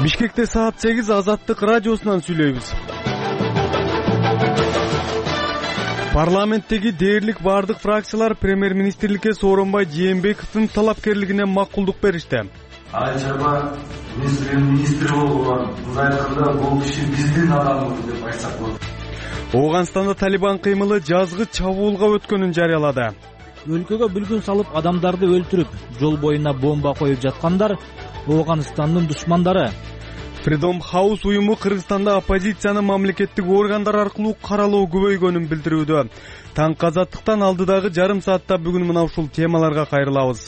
Бишкекте саат 8 Азаттык радиосунан сүйлөйбүз. Парламенттеги дээрлик бардык фракциялар премьер-министрликке Сооронбай Жээнбековдун талапкерлигине макулдук беришти. Чарба министр болгон, мындай айтканда бул киши биздин адамыбыз деп айтсак болот. Ооганстанда Талибан кыймылы жазгы чабуулга өткөнүн жарыялады. Өлкөгө бүлгүн салып адамдарды өлтүрүп, жол боюна бомба коюп жаткандар Ооганстандын душмандары. Freedom House уюму Кыргызстанда оппозицияны мамлекеттик органдар аркылуу каралоо көбөйгөнүн билдирүүдө. Таңкы азаттыктан алдыдагы жарым саатта бүгүн мына ушул темаларга кайрылабыз.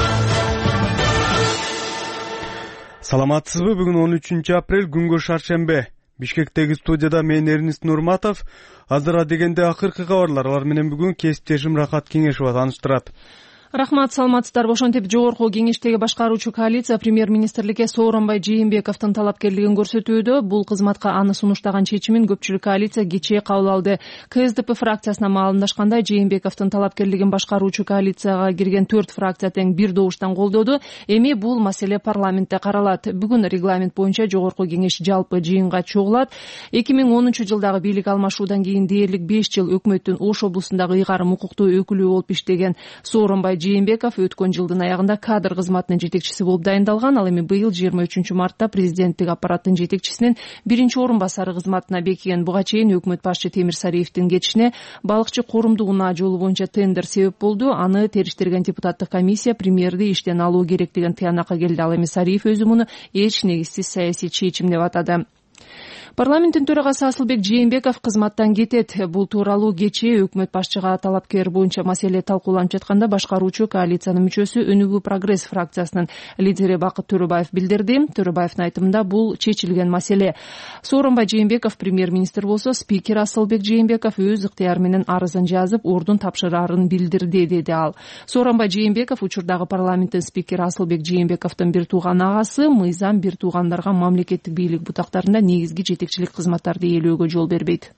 Саламатсызбы? Бүгүн 13 апрель, күнгө шаршембе. Бишкектеги студияда мен Эрнист Нурматов. Азыр дегенде акыркы кабарлар. Алар менен бүгүн кесиптешим Рахат Кеңешова тааныштырат. Рахмат, саламатсыздарбы. Ошентип жогорку кеңештеги башкаруучу коалиция премьер-министрликке Сооронбай Жээнбековдун талапкерлигин көрсөтүүдө. Бул кызматка аны сунуштаган чечимин көпчүлүк коалиция кечээ кабыл алды. КСДП фракциясына маалымдашкандай, Жээнбековдун талапкерлигин башкаруучу коалицияга кирген 4 фракция тең бир добуштан колдоду. Эми бул маселе парламентте каралат. Бүгүн регламент боюнча жогорку кеңеш жалпы жыйынга чогулат. 2010-жылдагы бийлик алмашуудан кийин дээрлик 5 жыл өкмөттүн Ош облусундагы ыйгарым укуктуу өкүлү болуп иштеген Сооронбай Жээнбеков өткөн жылдын аягында кадр кызматынын жетекчиси болуп дайындалган. Ал эми быйыл 23-мартта президенттик аппараттын жетекчисинин биринчи орун басары кызматына бекиген. Буга чейин өкмөт башчы Темир Сариевдин кетишине балыкчы коомдугуна жолу боюнча тендер себеп болду. Аны териштирген депутаттык комиссия премьерди иштен алуу керектигин тыянакка келди. Ал эми Сариев өзү муну эч негизсиз саясий чечим деп атады. Парламенттин төрагасы Асылбек Жээнбеков кызматтан кетет. Бул тууралуу кечээ өкмөт башчыга талапкер боюнча маселе талкууланып жатканда башкаруучу коалициянын мүчөсү Өнүгүү прогресс фракциясынын лидери Бакыт Төрөбаев билдирди. Төрөбаевдин айтымында бул чечилген маселе. Сооронбай Жээнбеков премьер-министр болсо, спикер Асылбек Жээнбеков өз ыктыяры менен арызын жазып, ордун тапшырарын билдирди, деди ал. Сооронбай Жээнбеков учурдагы парламенттин спикери Асылбек Жээнбековдун бир тууган агасы, мыйзам бир туугандарга мамлекеттик бийлик бутактарында негизги жетекчилик кызматтарды ээлөөгө жол бербейт.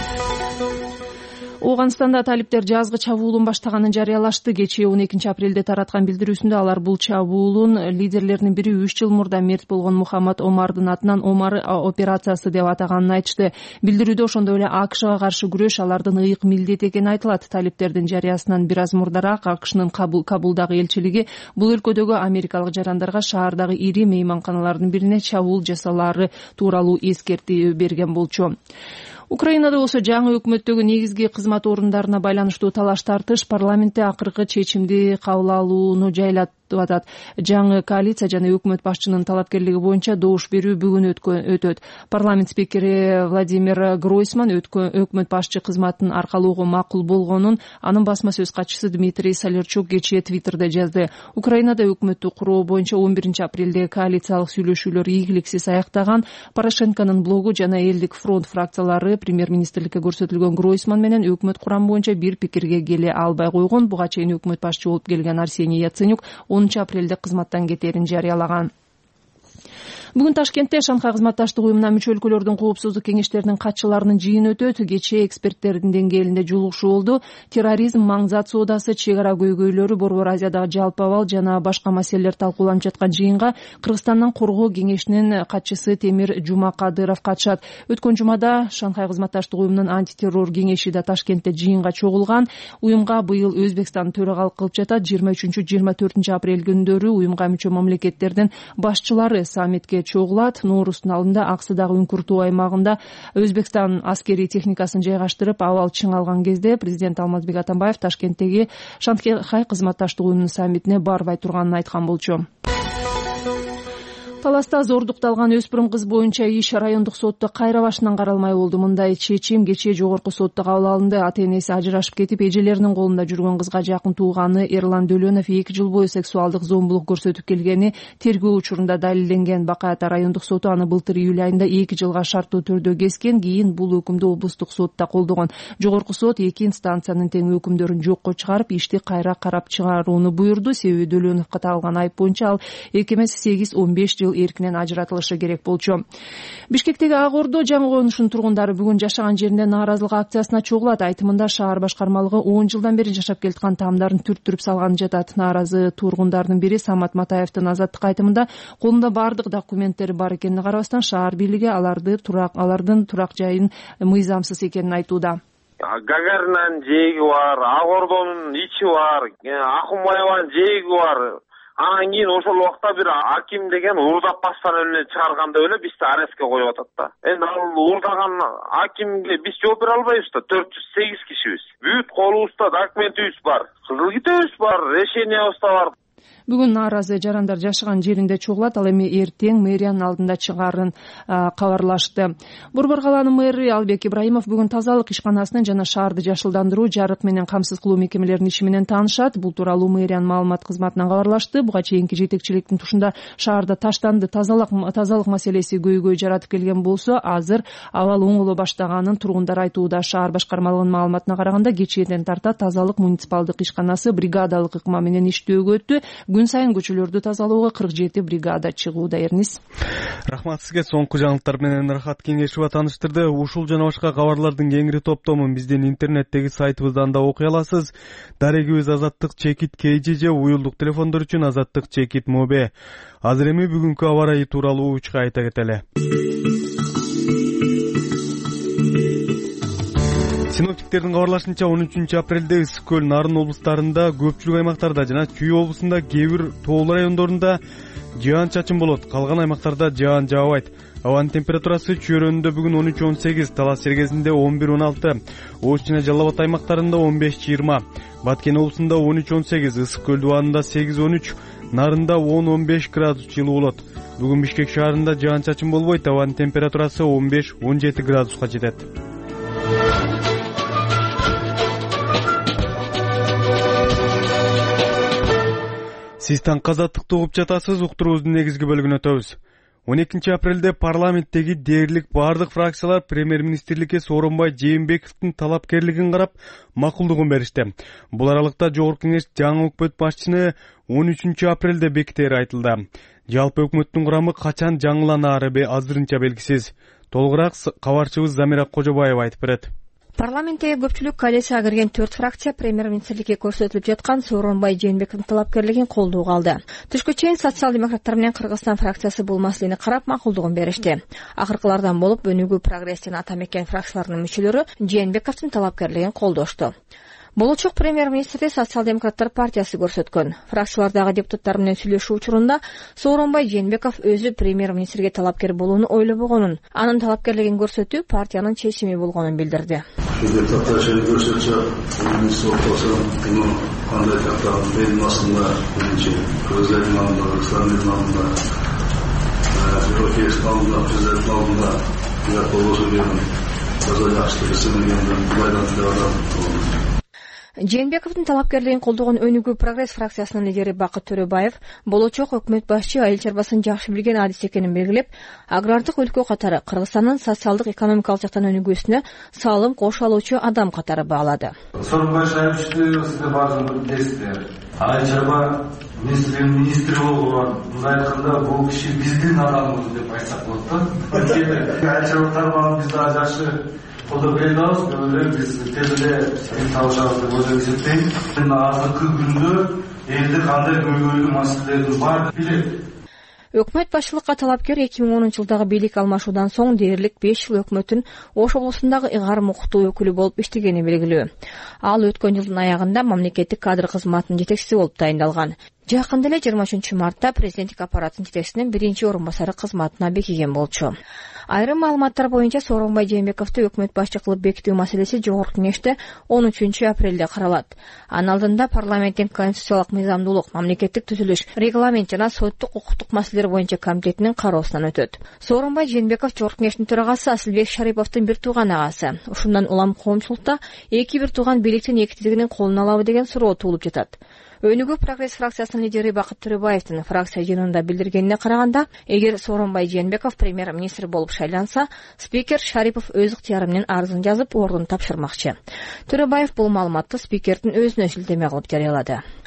Ооганстанда талиптер жазгы чабуулун баштаганын жарыялашты. Кечээ 12 апрелде тараткан билдирүүсүндө алар бул чабуулун лидерлеринин бири 3 жыл мурда мерт болгон Мухаммад Омардын атынан Омар операциясы деп атаганын айтышты. Билдирүүдө ошондой эле АКШга каршы күрөш алардын ыйык милдети экени айтылат. Талиптердин жарыясынан бир аз мурдараак АКШнын Кабулдагы элчилиги бул өлкөдөгү америкалык жарандарга шаардагы ири мейманканалардын бирине чабуул жасаалары тууралуу эскертүү берген болчу. Украинада болсо жаңы өкмөттөгү негизги кызмат орундарына байланыштуу талаш тартыш парламентте акыркы чечимди кабыл алууну жайлатып атат. Жаңы коалиция жана өкмөт башчынын талапкерлиги боюнча добуш берүү бүгүн өтөт. Парламент спикери Владимир Гройсман өкмөт башчы кызматын аркалоого макул болгонун анын басма сөз катчысы Дмитрий Солерчук кечээ Твиттерде жазды. Украинада өкмөттү куруу боюнча 11 апрелде коалициялык сүйлөшүүлөр ийгиликсиз аяктаган. Порошенконун блогу жана Элдик фронт фракциялары премьер-министрликке көрсөтүлгөн Гройсман менен өкмөт курамы боюнча бир пикирге келе албай койгон. Буга чейин өкмөт башчы болуп келген Арсений Яценюк 10 апрелде кызматтан кетерин жарыялаган. Бүгүн Ташкентте Шанхай кызматташтык уюмуна мүчө өлкөлөрдүн коопсуздук кеңештеринин катчыларынын жыйыны өтөт. Кечээ эксперттердин деңгээлинде жолугушуу болду. Терроризм, маңзат соодасы, чек ара көйгөйлөрү, Борбор Азиядагы жалпы абал жана башка маселелер талкууланып жаткан жыйынга Кыргызстандын Коргоо кеңешинин катчысы Темир Жумакадыров катышат. Өткөн жумада Шанхай кызматташтык уюмунун антитеррор кеңеши да Ташкентте жыйынга чогулган. Уюмга быйыл Өзбекстан төрагалык кылып жатат. 23-24 апрель күндөрү уюмга мүчө мамлекеттердин башчылары саммитке чогулат. Ноорустун алдында Аксыдагы Үңкүртүү аймагында Өзбекстан аскерий техникасын жайгаштырып, абал чың алган кезде президент Алмазбек Атамбаев Ташкенттеги Шанхай кызматташтык уюмунун саммитине барбай турганын айткан болчу. Таласта зордукталган өспүрүм кыз боюнча иш райондук сотто кайра башынан каралмай болду. Мындай чечим кечээ жогорку сотто кабыл алынды. Ата-энеси ажырашып кетип, эжелеринин колунда жүргөн кызга жакын тууганы Эрлан Дөлөнов 2 жыл бою сексуалдык зомбулук көрсөтүп келгени тергөө учурунда далилденген. Бакай Ата райондук соту аны былтыр июль айында 2 жылга шарттуу түрдө кескен. Кийин бул өкүмдү облустук сотта колдогон. Жогорку сот 2 инстанциянын тең өкүмдөрүн жокко чыгарып, ишти кайра карап чыгарууну буйрду. Себеби Дөлөновго тагылган айып боюнча ал 2 эмес 8-15 жыл айыл эркинен ажыратылышы керек болчу. Бишкектеги Ак Ордо жаңы конушунун тургундары бүгүн жашаган жеринде нааразылык акциясына чогулат. Айтымында шаар башкармалыгы 10 жылдан бери жашап келаткан таамдарын түрттүрүп салганы жатат. Нааразы тургундардын бири Самат Матаевдин Азаттык айтымында колунда бардык документтери бар экенине карабастан шаар бийлиги алардын турак жайын мыйзамсыз экенин айтууда. Гагаринанын жээги бар, Ак Ордонун ичи бар, Акунбаеванын жээги бар. Анан кийин ошол убакта бир аким деген уурдап бастан эле чыгарган деп эле бизди арестке коюп атат да. Эми ал уурдаган акимге биз жооп бере албайбыз да, 408 кишибиз. Бүт колубузда документибиз бар, кызыл китебиз бар, решениябыз да бар. Бүгүн нааразы жарандар жашаган жеринде чогулат. Ал эми эртең мэриянын алдында чыгаарын кабарлашты. Борбор калаанын мэри Албек Ибраимов бүгүн тазалык ишканасынын жана шаарды жашылдандыруу, жарык менен камсыз кылуу мекемелеринин иши менен таанышат. Бул тууралуу мэриянын маалымат кызматынан кабарлашты. Буга чейинки жетекчиликтин тушунда шаарда таштанды тазалык маселеси көйгөй жаратып келген болсо, азыр абал оңоло баштаганын тургундар айтууда. Шаар башкармалыгынын маалыматына караганда кечээден тарта тазалык муниципалдык ишканасы бригадалык ыкма менен иштөөгө өттү. Күн сайын көчөлөрдү тазалоого 47 бригада чыгууда. Эрнис. Рахмат сизге. Соңку жаңылыктар менен Рахат Кеңешова таныштырды. Ушул жана башка кабарлардын кеңири топтомун биздин интернеттеги сайтыбыздан да окуй аласыз. Дарегибиз Азаттык чекит KG же уюлдук телефондор үчүн Азаттык чекит МОБ. Азыр эми бүгүнкү аба ырайы тууралуу учка айта кетели. Синоптиктердин кабарлашынча 13 апрелде Ысык көл, Нарын облустарында, көпчүлүк аймактарда жана Чүй облусунда кээ бир тоолуу райондорунда жаан-чачын болот. Калган аймактарда жаан жаабайт. Абанын температурасы Чүй районунда бүгүн 13-18, Талас Сергесинде 11-16, Ош жана Жалал Абад аймактарында 15-20, Баткен облусунда 13-18, Ысык көл дубанында 8-13, Нарында 10-15 градус жылуу болот. Бүгүн Бишкек шаарында жаан-чачын болбойт. Абанын температурасы 15-17 градуска жетет. Сиз таңкы Азаттыкты угуп жатасыз. Уктуруубуздун негизги бөлүгүнө өтөбүз. 12 апрелде парламенттеги дээрлик бардык фракциялар премьер-министрликке Сооронбай Жээнбековдун талапкерлигин карап макулдугун беришти. Бул аралыкта Жогорку Кеңеш жаңы өкмөт башчыны 13 апрелде бекитери айтылды. Жалпы өкмөттүн курамы качан жаңыланаары азырынча белгисиз. Толугураак кабарчыбыз Замира Кожобаева айтып берет. Парламенттеги көпчүлүк коалицияга кирген 4 фракция премьер-министрликке көрсөтүлүп жаткан Сооронбай Жээнбековдун талапкерлигин колдоого алды. Түшкө чейин социал-демократтар менен Кыргызстан фракциясы бул маселени карап макулдугун беришти. Акыркылардан болуп Өнүгүү прогресс жана Ата мекен фракцияларынын мүчөлөрү Жээнбековдун талапкерлигин колдошту. Болочок премьер-министрди социал-демократтар партиясы көрсөткөн. Фракциялардагы депутаттар менен сүйлөшүү учурунда Сооронбай Жээнбеков өзү премьер-министрге талапкер болууну ойлобогонун, анын талапкерлигин көрсөтүү партиянын чечими болгонун билдирди. Депутаттар көрсөтсө, кандай тактаган менин басымда, биринчи Кыргыздын алдында, Кыргызстандын алдында, Европейский алдында, президент алдында, болбосо берген таза жакшылык эсептегенден байланыштуу адам. Жээнбековдун талапкерлигин колдогон Өнүгүү прогресс фракциясынын лидери Бакыт Төрөбаев болочок өкмөт башчы айыл чарбасын жакшы билген адис экенин белгилеп, агрардык өлкө катары Кыргызстандын социалдык экономикалык жактан өнүгүүсүнө салым кошо алуучу адам катары баалады. Сооронбай Жээнбековду сиздер баардыгыңыз билесиздер. Айыл чарба министри болгон, мындай айтканда бул киши биздин адамыбыз деп айтсак болот да. Айыл чарба тармагын биз дагы жакшы колдоп бере алабыз, биз тез эле табышабыз деп ойлоп эсептейм. Азыркы күндө элде кандай көйгөйлүү маселелердин бар билет. Өкмөт башчылыкка талапкер 2010-жылдагы бийлик алмашуудан соң дээрлик 5 жыл өкмөттүн Ош облусундагы ыгар муктуу өкүлү болуп иштегени белгилүү. Ал өткөн жылдын аягында мамлекеттик кадр кызматынын жетекчиси болуп тайындалган. Жакында эле 23 мартта президенттик аппараттын жетекчисинин биринчи орун басары кызматына бекиген болчу. Айрым маалыматтар боюнча Сооронбай Жээнбековду өкмөт башчы кылып бекитүү маселеси Жогорку Кеңеште 13 апрелде каралат. Анын алдында парламенттин конституциялык мыйзамдуулук, мамлекеттик түзүлүш, регламент жана соттук укуктук маселелер боюнча комитетинин кароосунан өтөт. Сооронбай Жээнбеков Жогорку Кеңештин төрагасы Асылбек Шариповдун бир тууган агасы. Ушундан улам коомчулукта эки бир тууган бийликтин экитилигинин колун алабы деген суроо туулуп жатат. Өнүгүү прогресс фракциясынын лидери Бакыт Төрөбаевдин фракция жыйынында билдиргенине караганда, эгер Сооронбай Жээнбеков премьер-министр болуп шайланса, спикер Шарипов өз ыктыяры менен арызын жазып ордун тапшырмакчы. Төрөбаев бул маалыматты спикердин өзүнө шилтеме кылып жарыялады.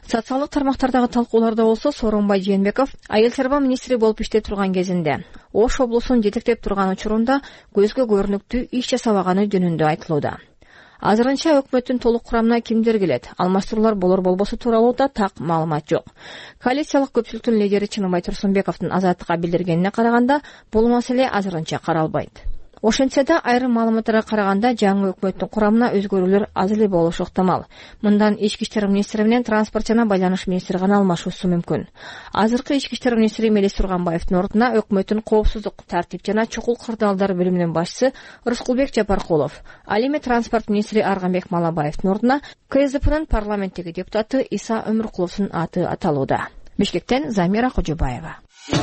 Социалдык тармактардагы талкууларда болсо Сооронбай Жээнбеков айыл чарба министри болуп иштеп турган кезинде Ош облусун жетектеп турган учурунда көзгө көрүнүктүү иш жасабаганы жөнүндө айтылууда. Азырынча өкмөттүн толук курамына кимдер келет, алмаштыруулар болор-болбосу тууралуу да так маалымат жок. Коалициялык көпчүлүктүн лидери Чыныбай Турсунбековдун Азаттыкка билдиргенине караганда, бул маселе азырынча каралбайт. Ошентсе да айрым маалыматтарга караганда жаңы өкмөттүн курамына өзгөрүүлөр аз эле болушу ыктымал. Мындан ички иштер министри менен транспорт жана байланыш министри гана алмашуусу мүмкүн. Азыркы ички иштер министри Мелис Турганбаевдин ордуна өкмөттүн коопсуздук, тартип жана чукул кырдаалдар бөлүмүнүн башчысы Рыскулбек Жапаркулов, ал эми транспорт министри Арганбек Малабаевдин ордуна КСДПнын парламенттеги депутаты Иса Өмүркуловдун аты аталууда. Бишкектен Замира Кожобаева.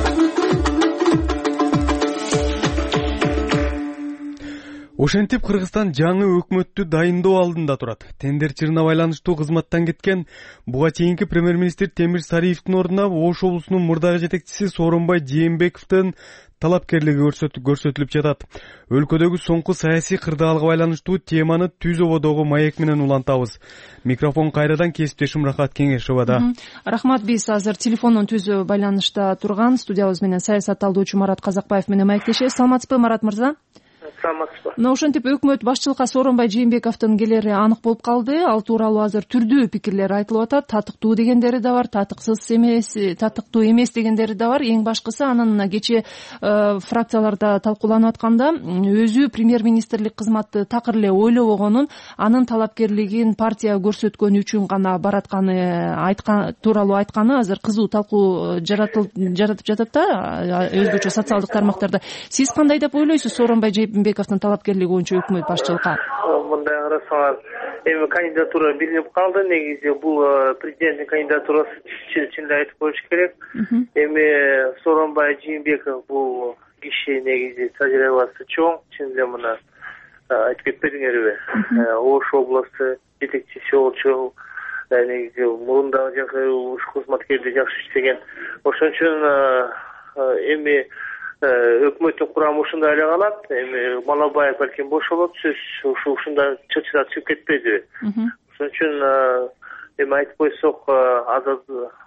Ошентип Кыргызстан жаңы өкмөттү дайындоо алдында турат. Тендерчилине байланыштуу кызматтан кеткен буга чейинки премьер-министр Темир Сариевдин ордуна Ош облусунун мурдагы жетекчиси Сооронбай Жээнбековдун талапкерлиги көрсөтүлүп жатат. Өлкөдөгү соңку саясий кырдаалга байланыштуу теманы Түз ободогу маек менен улантабыз. Микрофон кайрадан кесиптешим Рахат Кеңешовада. Рахмат, биз азыр телефондон түз байланышта турган студиябыз менен саясатталдоочу Марат Казакбаев менен маектешебиз. Саламатсызбы, Марат мырза? Саламатсызбы. Ошентип өкмөт башчылыкка Сооронбай Жээнбековдун келери анык болуп калды. Ал тууралуу азыр түрдүү пикирлер айтылып атат. Татыктуу дегендери да бар, татыктуу эмес дегендери да бар. Эң башкысы анын кечээ фракцияларда талкууланып атканда өзү премьер-министрлик кызматты такыр эле ойлобогонун, анын талапкерлигин партия көрсөткөнү үчүн гана баратканы тууралуу айтканы азыр кызуу талкуу жаратып жатат да өзгөчө социалдык тармактарда. Сиз кандай деп ойлойсуз Сооронбай Жээнбековдун талапкерлиги боюнча өкмөт башчылыкка? Мындай карасаңар, эми кандидатура билинип калды. Негизи бул президенттин кандидатурасы, чын эле айтып коюш керек. Эми Сооронбай Жээнбеков бул киши негизи тажрыйбасы чоң, чын эле мына айтып кетпедиңерби? Ош облусу жетекчиси болчу, негизи мурунда кызматкерди жакшы иштеген. Ошон үчүн эми өкмөттүн курамы ушундай эле калат. Эми Малабаев балким бошолот, сөз ушундай чычырап чыгып кетпейди. Ошон үчүн эми айтып койсок, азыр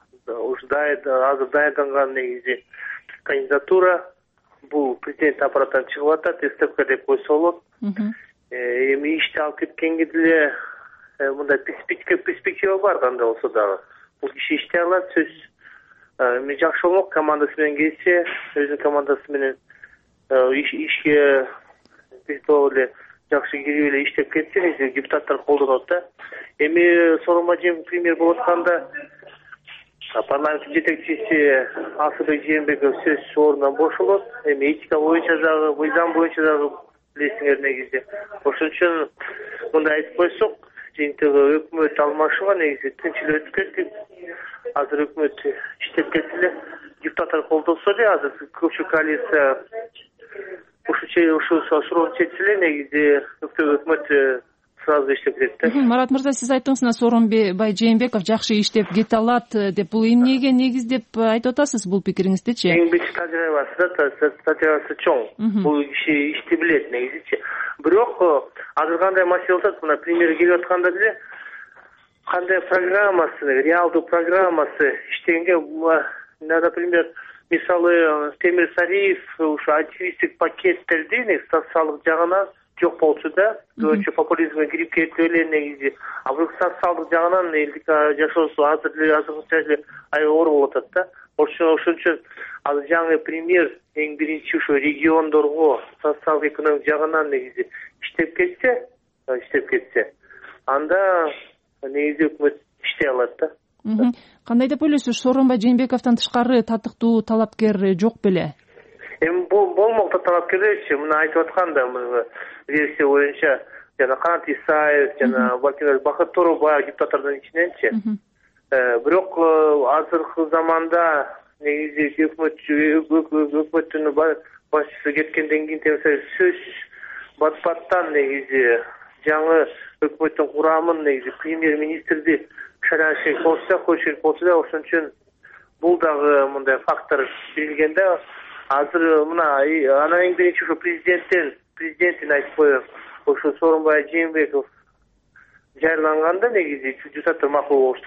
даярданган негизи кандидатура бул президент аппараттан чыгып атат, СТФ деп койсо болот. Эми ишти алып кеткенге деле мындай перспектива бар кандай болсо дагы. Бул киши иштей алат, сөз эми жакшы болмок, командасы менен келсе, өзүнүн командасы менен ишке эле жакшы кирип эле иштеп кетсе, депутаттар колдонот да. Эми Сооронбай Жээнбеков премьер болуп атканда парламенттин жетекчиси Асылбек Жээнбеков сөз ордунан бошолот. Эми этика боюнча дагы, мыйзам боюнча дагы билесиңер негизи. Ошон үчүн мындай айтып койсок, жыйынтыгы өкмөт алмашууга негизи тынч эле өтүп кеттик. Азыр өкмөт иштеп кетти эле, депутаттар колдонсо эле, азыр көпчүлүк коалиция ушу суроону чечсе эле, негизи өкмөт сразу иштеп кетти. Марат мырза, сиз айттыңыз, Сооронбай Жээнбеков жакшы иштеп кете алат деп, бул эмнеге негиз деп айтып атасыз бул пикириңиздечи? Эң биринчи тажрыйбасы чоң. Бул киши ишти билет негизичи. Бирок азыр кандай маселе болуп атат, мына премьер келип атканда деле кандай программасы, реалдуу программасы иштегенге, например, мисалы Темир Сариев ушу антикризистик пакеттерди социалдык жагынан жок болчу да, көбүнчө популизмге кирип кетип эле негизи. А бирок социалдык жагынан элдик жашоосу азыркыча эле аябай оор болуп атат да. Ошон үчүн азыр жаңы премьер эң биринчи ушу региондорго социалдык экономик жагынан негизи иштеп кетсе, анда негизи өкмөт иштей алат да. Кандай деп ойлойсуз, Сооронбай Жээнбековдон тышкары татыктуу талапкер жок беле? Эми болмокто талапкерлерчи, мына айтып атканда, версия боюнча жана Канат Исаев, жана Бакыт Торобаев депутаттардын ичиненчи. Бирок азыркы заманда негизи өкмөттүн башчысы кеткенден кийин сөз бат-баттан негизи жаңы өкмөттүн курамын негизи премьер-министрди шайлашек болсо, койшек болсо да, ошон үчүн бул дагы мындай фактор билген да. Азыр мына анан эң биринчи ушу президенттин айтып коеюн, ушу Сооронбай Жээнбеков жайланганда негизи депутаттар макул болушту да.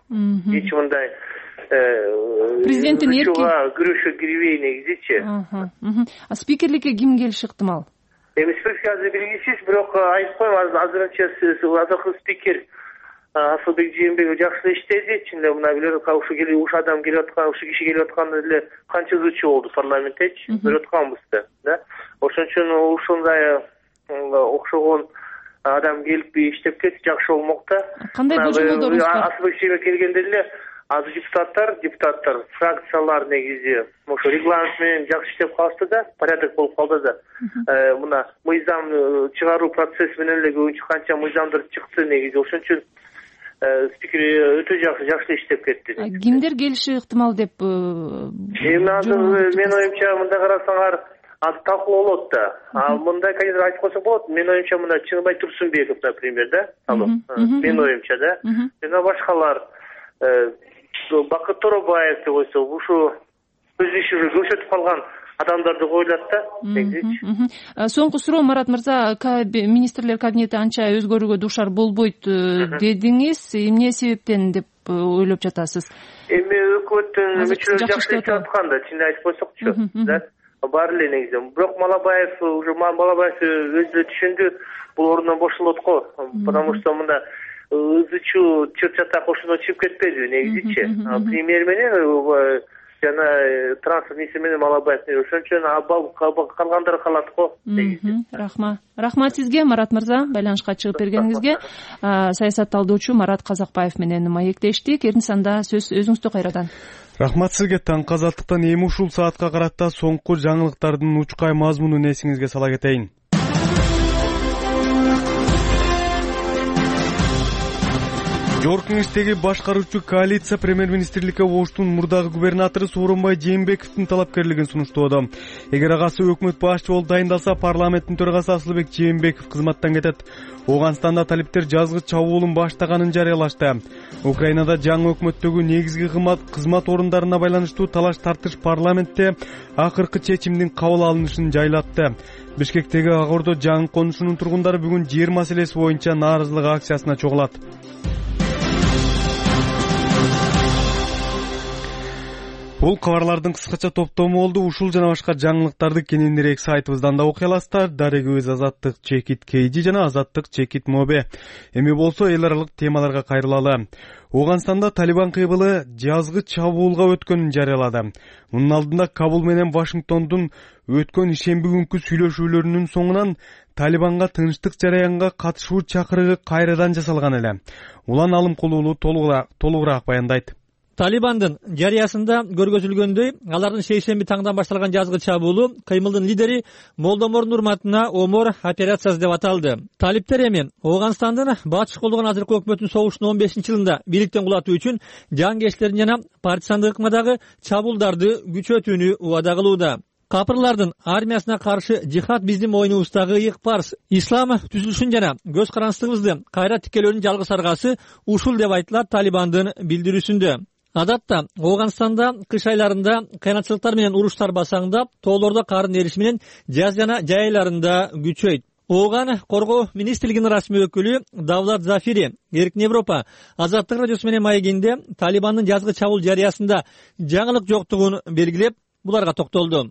эч мындай президенттин күрөшкө кирбей негизичи. Спикерликке ким келиши ыктымал? Эми спикер азыр белгисиз, бирок айтып коем, азырынча азыркы спикер Асылбек Жээнбеков жакшы иштеди. Чынында мына билер уш адам келип аткан, уш киши келип атканда эле канча ызычуу болду парламенттечи, көрүп атканбызда, да. Ошон үчүн ушундай окшогон адам келип иштеп кетти, жакшы болмок да. Кандай божомолдоруңуз бар? Асылбек Жээнбеков келгенде эле азыр депутаттар, фракциялар негизи ошо регламент менен жакшы иштеп калышты да, порядок болуп калды да. Мына мыйзам чыгаруу процесси менен эле көбүнчө канча мыйзамдар чыкты негизи. Ошон үчүн спикер өтө жакшы иштеп кетти. Кимдер келиши ыктымал деп? Эми азыр менин оюмча мындай карасаңар азыр талкууланып атат да. Мындай кандидат айтып койсок болот. Менин оюмча мына Чыныбай Турсунбеков, например, да. Менин оюмча да. Жана башкалар Бакыт Торобаев деп койсок, ушу өз иши уже көрсөтүп калган адамдарды койлот да. Соңку суроо, Марат мырза, министрлер кабинети анча өзгөрүүгө дуушар болбойт дедиңиз. Эмне себептен деп ойлоп жатасыз? Эми өкмөттүн мүчөлөрү жакшы иштеп аткан да, чынын айтып койсокчу, да. Бар эле негизи. Бирок Малабаев өзү түшүндү, бул ордуна бошолот го, потому что мында ызычуу чыр-чатак ошондо чыгып кетпеди негизичи. Премьер менен жана транспорт министри менен Малабаев. Ошон үчүн калгандар калат го негизи. Рахмат сизге, Марат мырза, байланышка чыгып бергениңизге. Саясатталдоочу Марат Казакбаев менен маектештик. Эртең санда сөз өзүңүздө кайрадан. Рахмат сизге. Таңкы Азаттыктан эми ушул саатка карата соңку жаңылыктардын учкай мазмунун эсиңизге сала кетейин. Жогорку Кеңештеги башкаруучу коалиция премьер-министрликке оштун мурдагы губернатору Сооронбай Жээнбековдун талапкерлигин сунуштоодо. Эгер агасы өкмөт башчы болуп дайындалса, парламенттин төрагасы Асылбек Жээнбеков кызматтан кетет. Ооганстанда талиптер жазгы чабуулун баштаганын жарыялашты. Украинада жаңы өкмөттөгү негизги кызмат орундарына байланыштуу талаш тартыш парламентте акыркы чечимдин кабыл алынышын жайлатты. Бишкектеги Ак Ордо жаңы конушунун тургундары бүгүн жер маселеси боюнча нааразылык акциясына чогулат. Бул кабарлардын кыскача топтому болду. Ушул жана башка жаңылыктарды кененирээк сайтыбыздан да окуй аласыздар. Дарегибиз Азаттык чекит KG жана Азаттык чекит Mobe. Эми болсо эл аралык темаларга кайрылалы. Ооганстанда Талибан кыйбылы жазгы чабуулга өткөнүн жарыялады. Мунун алдында Кабул менен Вашингтондун өткөн ишемби күнкү сүйлөшүүлөрүнүн соңунан Талибанга тынчтык жараянга катышуу чакырыгы кайрадан жасалган эле. Улан Алымкулуулу толугураак баяндайт. Талибандын жарыясында көргөзүлгөндөй, алардын шейшемби таңдан башталган жазгы чабуулу кыймылдын лидери Молдомордун урматына Омор операциясы деп аталды. Талиптер эми Ооганстандын батыш колдогон азыркы өкмөтүн согуштун 15-жылында бийликтен кулатуу үчүн жангерчилердин жана партизандык ыкмадагы чабуулдарды күчөтүүнү убада кылууда. Капырлардын армиясына каршы жихад биздин мойнубуздагы ыйык парз. Ислам түзүлүшүн жана көз карандысыбызды кайра тикелөөнүн жалгыз аргасы ушул деп айтылат Талибандын билдирүүсүндө. Адатта Ооганстанда кыш айларында кыйынчылыктар менен уруштар басаңдап, тоолордо кардын эриши менен жаз жана жай айларында күчөйт. Ооган коргоо министрлигинин расмий өкүлү Давлат Зафири Эркин Европа Азаттык радиосу менен маегинде Талибандын жазгы чабуул жарыясында жаңылык жоктугун белгилеп, буларга токтолду.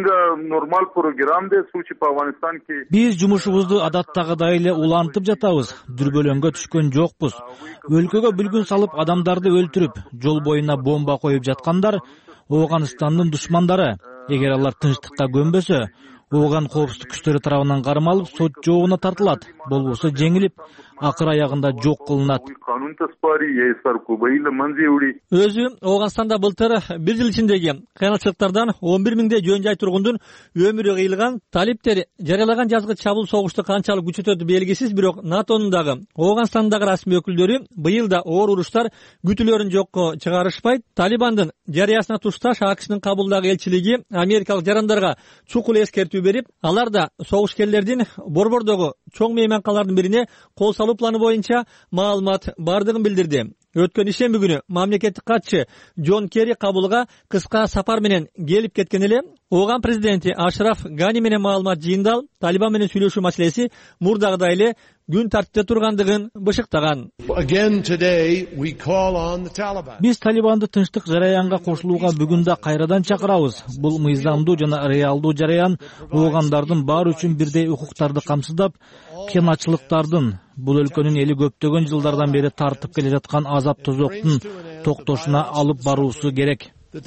Биз жумушубузду адаттагыдай эле улантып жатабыз. Дүрбөлөңгө түшкөн жокпуз. Өлкөгө бүлгүн салып, адамдарды өлтүрүп, жол боюна бомба коюп жаткандар Ооганстандын душмандары. Эгер алар тынчтыкка көнбөсө, Ооган коопсуздук күчтөрү тарабынан кармалып, сот жоогуна тартылат. Болбосо жеңилип, акыр аягында жок кылынат. Өзү Ооганстанда былтыр 1 жыл ичиндеги кыйынчылыктардан 11 миңдей жөн жай тургундун өмүрү кыйылган. Талиптер жарыялаган жазгы чабуул согушту канчалык күчөтөтү белгисиз, бирок НАТОнун дагы Ооганстандагы расмий өкүлдөрү быйыл да оор уруштар күтүлөрүн жокко чыгарышпайт. Талибандын жарыясына тушташ АКШнын Кабулдагы элчилиги америкалык жарандарга чукул эскертүү берип, алар да согушкерлердин борбордогу чоң мейманкалардын бирине кол салуу планы боюнча маалымат бардыгын билдирди. өткөн ишемби күнү мамлекеттик катчы Джон Керри кабылга кыска сапар менен келип кеткен эле Ооган президенти Ашраф Гани менен маалымат жыйындал Талибан менен сүйлөшүү маселеси мурдагыдай эле күн тартипте тургандыгын бышыктаган. Биз Талибанды тынчтык жараянга кошулууга бүгүн да кайрадан чакырабыз. Бул мыйзамдуу жана реалдуу жараян оогандардын баары үчүн бирдей укуктарды камсыздап, кыянатчылыктардын бул өлкөнүн эли көптөгөн жылдардан бери тартып келе жаткан азап тозоктун токтошуна алып баруусу керек.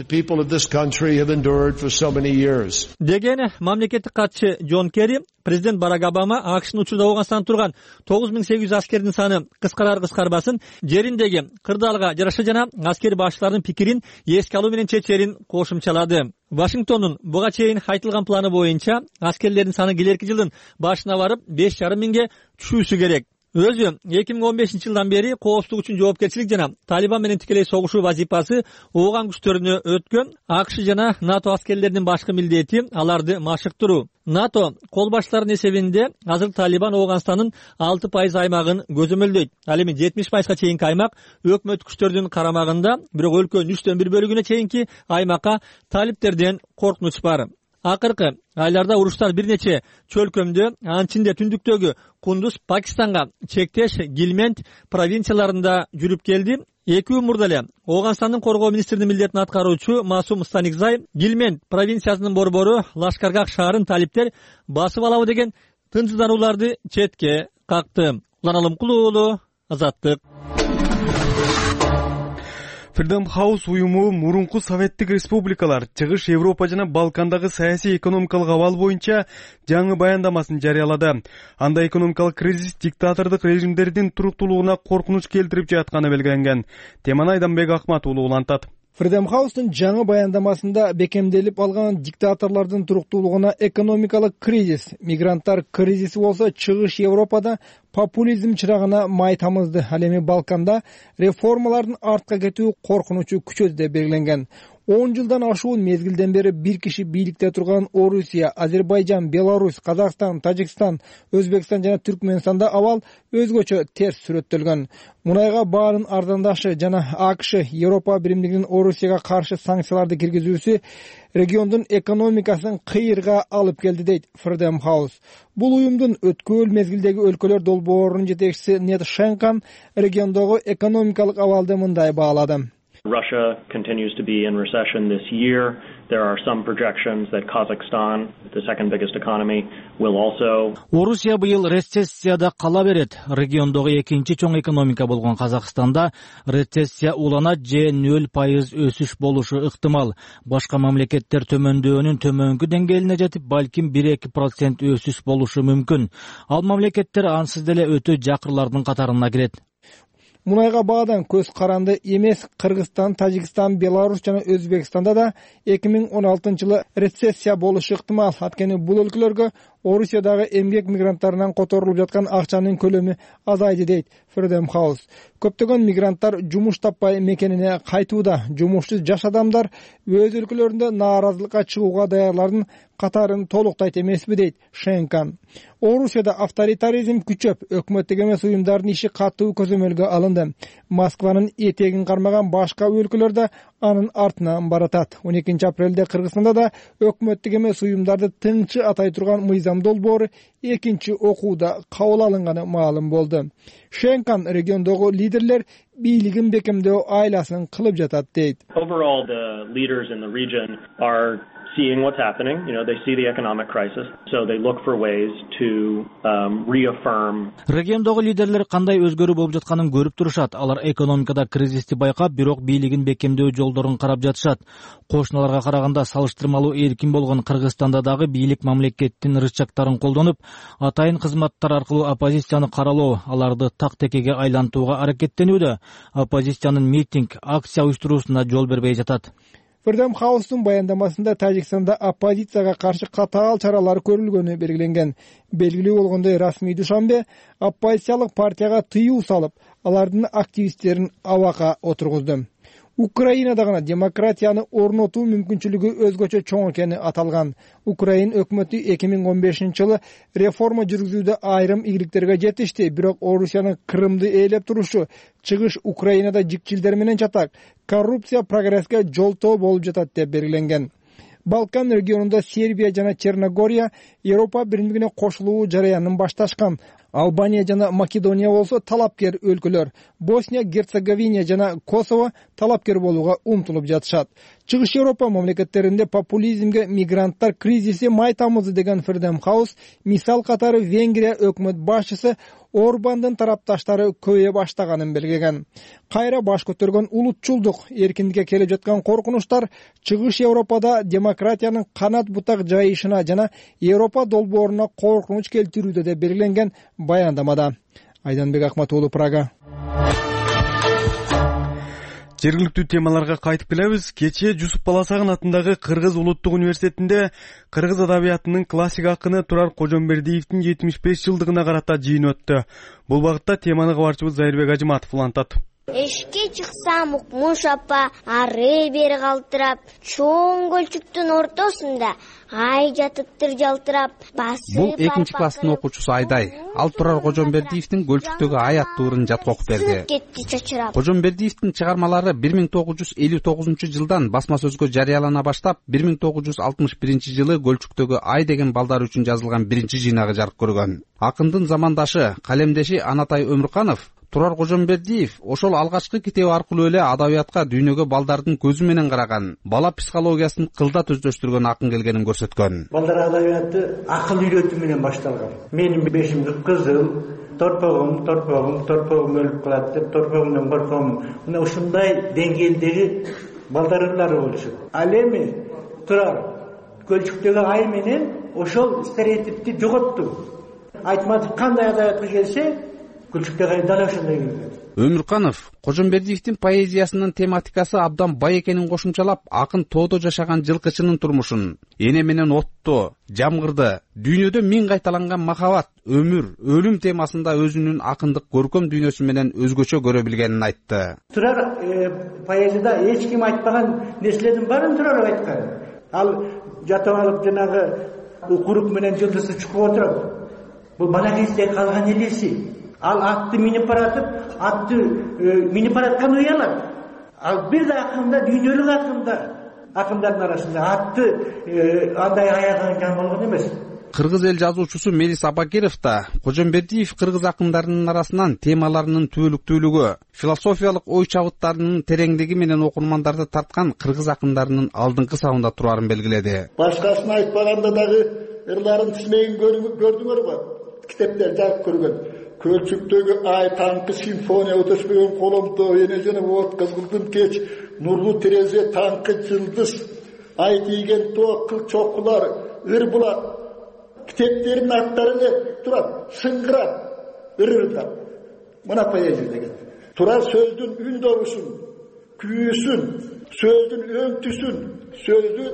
Деген мамлекеттик катчы Джон Керри, президент Барак Обама АКШнын учурда Ооганстанда турган 9800 аскердин саны кыскарар-кыскарбасын жериндеги кырдаалга жараша жана аскери башчылардын пикирин эске алуу менен чечерин кошумчалады. Вашингтондун буга чейин айтылган планы боюнча аскерлердин саны келерки жылдын башына барып 5,5 миңге түшүүсү керек. Өзү 2015 жылдан бери коопсуздук үчүн жоопкерчилик жана Талибан менен тикелей согушуу вазифасы Ооган күчтөрүнө өткөн. АКШ жана НАТО аскерлеринин башкы милдети аларды машыктыруу. НАТО кол башчыларынын эсебинде азыр Талибан Ооганстандын 6% аймагын көзөмөлдөйт. Ал эми 70%га чейинки аймак өкмөт күчтөрүнүн карамагында, бирок өлкөнүн 3/1 бөлүгүнө чейинки аймакка талиптерден коркунуч бар. Акыркы айларда уруштар бир нече чөлкөмдө, анын ичинде түндүктөгү Кундуз, Пакистанга чектеш Гилмент провинцияларында жүрүп келди. 2 күн мурда эле Ооганстандын коргоо министринин милдетин аткаруучу Масум Станикзай Гилмент провинциясынын борбору Лашкаргах шаарын талиптер басып алабы деген тынчсызданууларды четке какты. Улан Алымкулуу уулу, Азаттык. Freedom House уюму мурунку советтик республикалар, Чыгыш Европа жана Балкандагы саясий экономикалык абал боюнча жаңы баяндамасын жарыялады. Анда экономикалык кризис диктатордук режимдердин туруктуулугуна коркунуч келтирип жатканы белгиленген. Теманы Айданбек Акмат уулу улантат. Freedom House'тун жаңы баяндамасында бекемделип алган диктаторлордун туруктуулугуна экономикалык кризис, мигранттар кризиси болсо Чыгыш Европада популизм чырагына май тамызды. Ал эми Балканда реформалардын артка кетүү коркунучу күчөдү деп белгиленген. 10 жылдан ашуун мезгилден бери бир киши бийликте турган Орусия, Азербайжан, Беларусь, Казакстан, Тажикстан, Өзбекстан жана Түркмөнстанда абал өзгөчө терс сүрөттөлгөн. Мунайга баарын арзандашы жана АКШ Европа биримдигинин Орусияга каршы санкцияларды киргизүүсү региондун экономикасын кыйырга алып келди дейт Freedom House. Бул уюмдун өткөл мезгилдеги өлкөлөр долбоорунун жетекчиси Нет Шенкан региондогу экономикалык абалды мындай баалады. Russia continues to be in recession this year. There are some projections that Kazakhstan, the second biggest economy, will also. Орусия быйыл рецессияда кала берет. Региондогу экинчи чоң экономика болгон Казакстанда рецессия уланат же 0% өсүш болушу ыктымал. Башка мамлекеттер төмөндөөнүн төмөнкү деңгээлине жетип, балким 1-2% өсүш болушу мүмкүн. Ал мамлекеттер ансыз деле өтө жакырлардын катарына кирет. Мунайга баадан көз каранды эмес. Кыргызстан, Тажикстан, Беларусь жана Өзбекстанда да 2016 жылы рецессия болушу ыктымал. Анткени бул өлкөлөргө Орусиядагы эмгек мигранттарынан которулуп жаткан акчанын көлөмү азайды дейт Freedom House. Көптөгөн мигранттар жумуш таппай мекенине кайтууда. Жумушсуз жаш адамдар өз өлкөлөрүндө нааразылыкка чыгууга даярлардын катарын толуктайт эмеспи дейт Шенкан. Орусияда авторитаризм күчөп, өкмөттүк эмес уюмдардын иши катуу көзөмөлгө алынды. Москванын этегин кармаган башка өлкөлөрдө анын артынан баратат. 12 апрелде Кыргызстанда да өкмөттүк эмес уюмдарды тыңчы атай турган мыйзам долбоору экинчи окууда кабыл алынганы маалым болду. Шенкан региондогу лидерлер бийлигин бекемдөө айласын кылып жатат дейт. Overall, the leaders in the region are seeing what's happening. They see the economic crisis, so they look for ways to reaffirm. Региондогу лидерлер кандай өзгөрүү болуп жатканын көрүп турушат. Алар экономикада кризисти байкап, бирок бийлигин бекемдөө жолдорун карап жатышат. Кошуналарга караганда салыштырмалуу эркин болгон Кыргызстанда дагы бийлик мамлекеттин рычагтарын колдонуп, атайын кызматтар аркылуу оппозицияны каралоо, аларды так-текеге айлантууга аракеттенүүдө. Оппозициянын митинг, акция уюштуруусуна жол бербей жатат. Freedom House'тун баяндамасында Тажикстанда оппозицияга каршы катаал чаралар көрүлгөнү белгиленген. Белгилүү болгондой, расмий Душанбе оппозициялык партияга тыюу салып, алардын активисттерин абакка отургузду. Украинада гана демократияны орнотуу мүмкүнчүлүгү өзгөчө чоң экени аталган. Украин өкмөтү 2015-жылы реформа жүргүзүүдө айрым ийгиликтерге жетишти, бирок Орусиянын Крымды ээлеп турушу, чыгыш Украинада жикчилдер менен чатак, коррупция прогресске жолтоо болуп жатат деп белгиленген. Балкан регионунда Сербия жана Черногория Европа Биримдигине кошулуу жараянын башташкан. Албания жана Македония болсо талапкер өлкөлөр. Босния, Герцеговина жана Косово талапкер болууга умтулуп жатышат. Чыгыш Европа мамлекеттеринде популизмге мигранттар кризиси май тамызы деген Freedom House мисал катары Венгрия өкмөт башчысы Орбандын тарапташтары көбөйө баштаганын белгилеген. Кайра баш көтөргөн улутчулдук, эркиндикке келип жаткан коркунучтар чыгыш Европада демократиянын канат бутак жайышына жана Европа долбооруна коркунуч келтирүүдө деп белгиленген баяндамада. Айданбек Акматуулу, Прага. Жергиликтүү темаларга кайтып келебиз. Кечээ Жусуп Баласагын атындагы Кыргыз улуттук университетинде кыргыз адабиятынын классик акыны Турар Кожомбердиевдин 75 жылдыгына карата жыйын өттү. Бул багытта теманы кабарчыбыз Зайырбек Ажыматов улантат. Эшикке чыксам Укмуш апа ары бери калтырап, чоң көлчүктүн ортосунда ай жатыптыр жалтырап. Бул 2-класстын окуучусу Айдай. Ал Турар Кожомбердиевдин Көлчүктөгү ай аттуу ырын жатка окуп берди. Кожомбердиевдин чыгармалары 1959-жылдан басма сөзгө жарыялана баштап, 1961-жылы Көлчүктөгү ай деген балдар үчүн жазылган биринчи жыйнагы жарык көргөн. Акындын замандашы, калемдеши Анатай Өмүрканов Турар Кожомбердиев ошол алгачкы китеби аркылуу эле адабиятка дүйнөгө балдардын көзү менен караган, бала психологиясын кылдат өздөштүргөн акын келгенин көрсөткөн. Балдар адабияты акыл үйрөтүү менен башталган. Менин бешим кызыл, торпогум өлүп калат деп, торпогумдан корком. Мына ушундай деңгээлдеги балдарылар болушат. Ал эми Турар Көлчүктөгү ай менен ошол стереотипти жоготту. Айтматов кандай адабиятка келсе, Өмүрканов Кожомбердиевдин поэзиясынын тематикасы абдан бай экенин кошумчалап, акын тоодо жашаган жылкычынын турмушун, эне менен отто, жамгырды, дүйнөдө миң кайталанган махабат, өмүр, өлүм темасында өзүнүн акындык көркөм дүйнөсү менен өзгөчө көрө билгенин айтты. Турар поэзияда эч ким айтпаган нерселердин баарын Турар айткан. Ал жатып алып жанагы укурук менен жылдызды чукуп отуруп, бул бала кезде калган элеси. Ал атты минип баратып, атты минип бараткан уялат. Ал бир да акында, дүйнөлүк акында, акындардын арасында атты андай аяган жан болгон эмес. Кыргыз эл жазуучусу Мелис Абакиров да Кожомбердиев кыргыз акындарынын арасынан темаларынын түбөлүктүүлүгү, философиялык ой чабыттарынын тереңдиги менен окурмандарды тарткан кыргыз акындарынын алдыңкы сабында турарын белгиледи. Башкасын айтпаганда дагы ырларын тизмегин көрдүңөрбү? Китептер жазып көргөн. Көлчүктөгү ай таңкы симфония өтөшпөгөн коломто, эне жана от кызгылдын кеч, нурлуу терезе таңкы жылдыз, ай тийген тоо кыл чокулар, ыр булат. Китептердин аттары эле турат, сыңгырап, ырырдап. Мына поэзия деген. Турар сөздүн үн добушун, күйүүсүн, сөздүн өңтүсүн, сөздү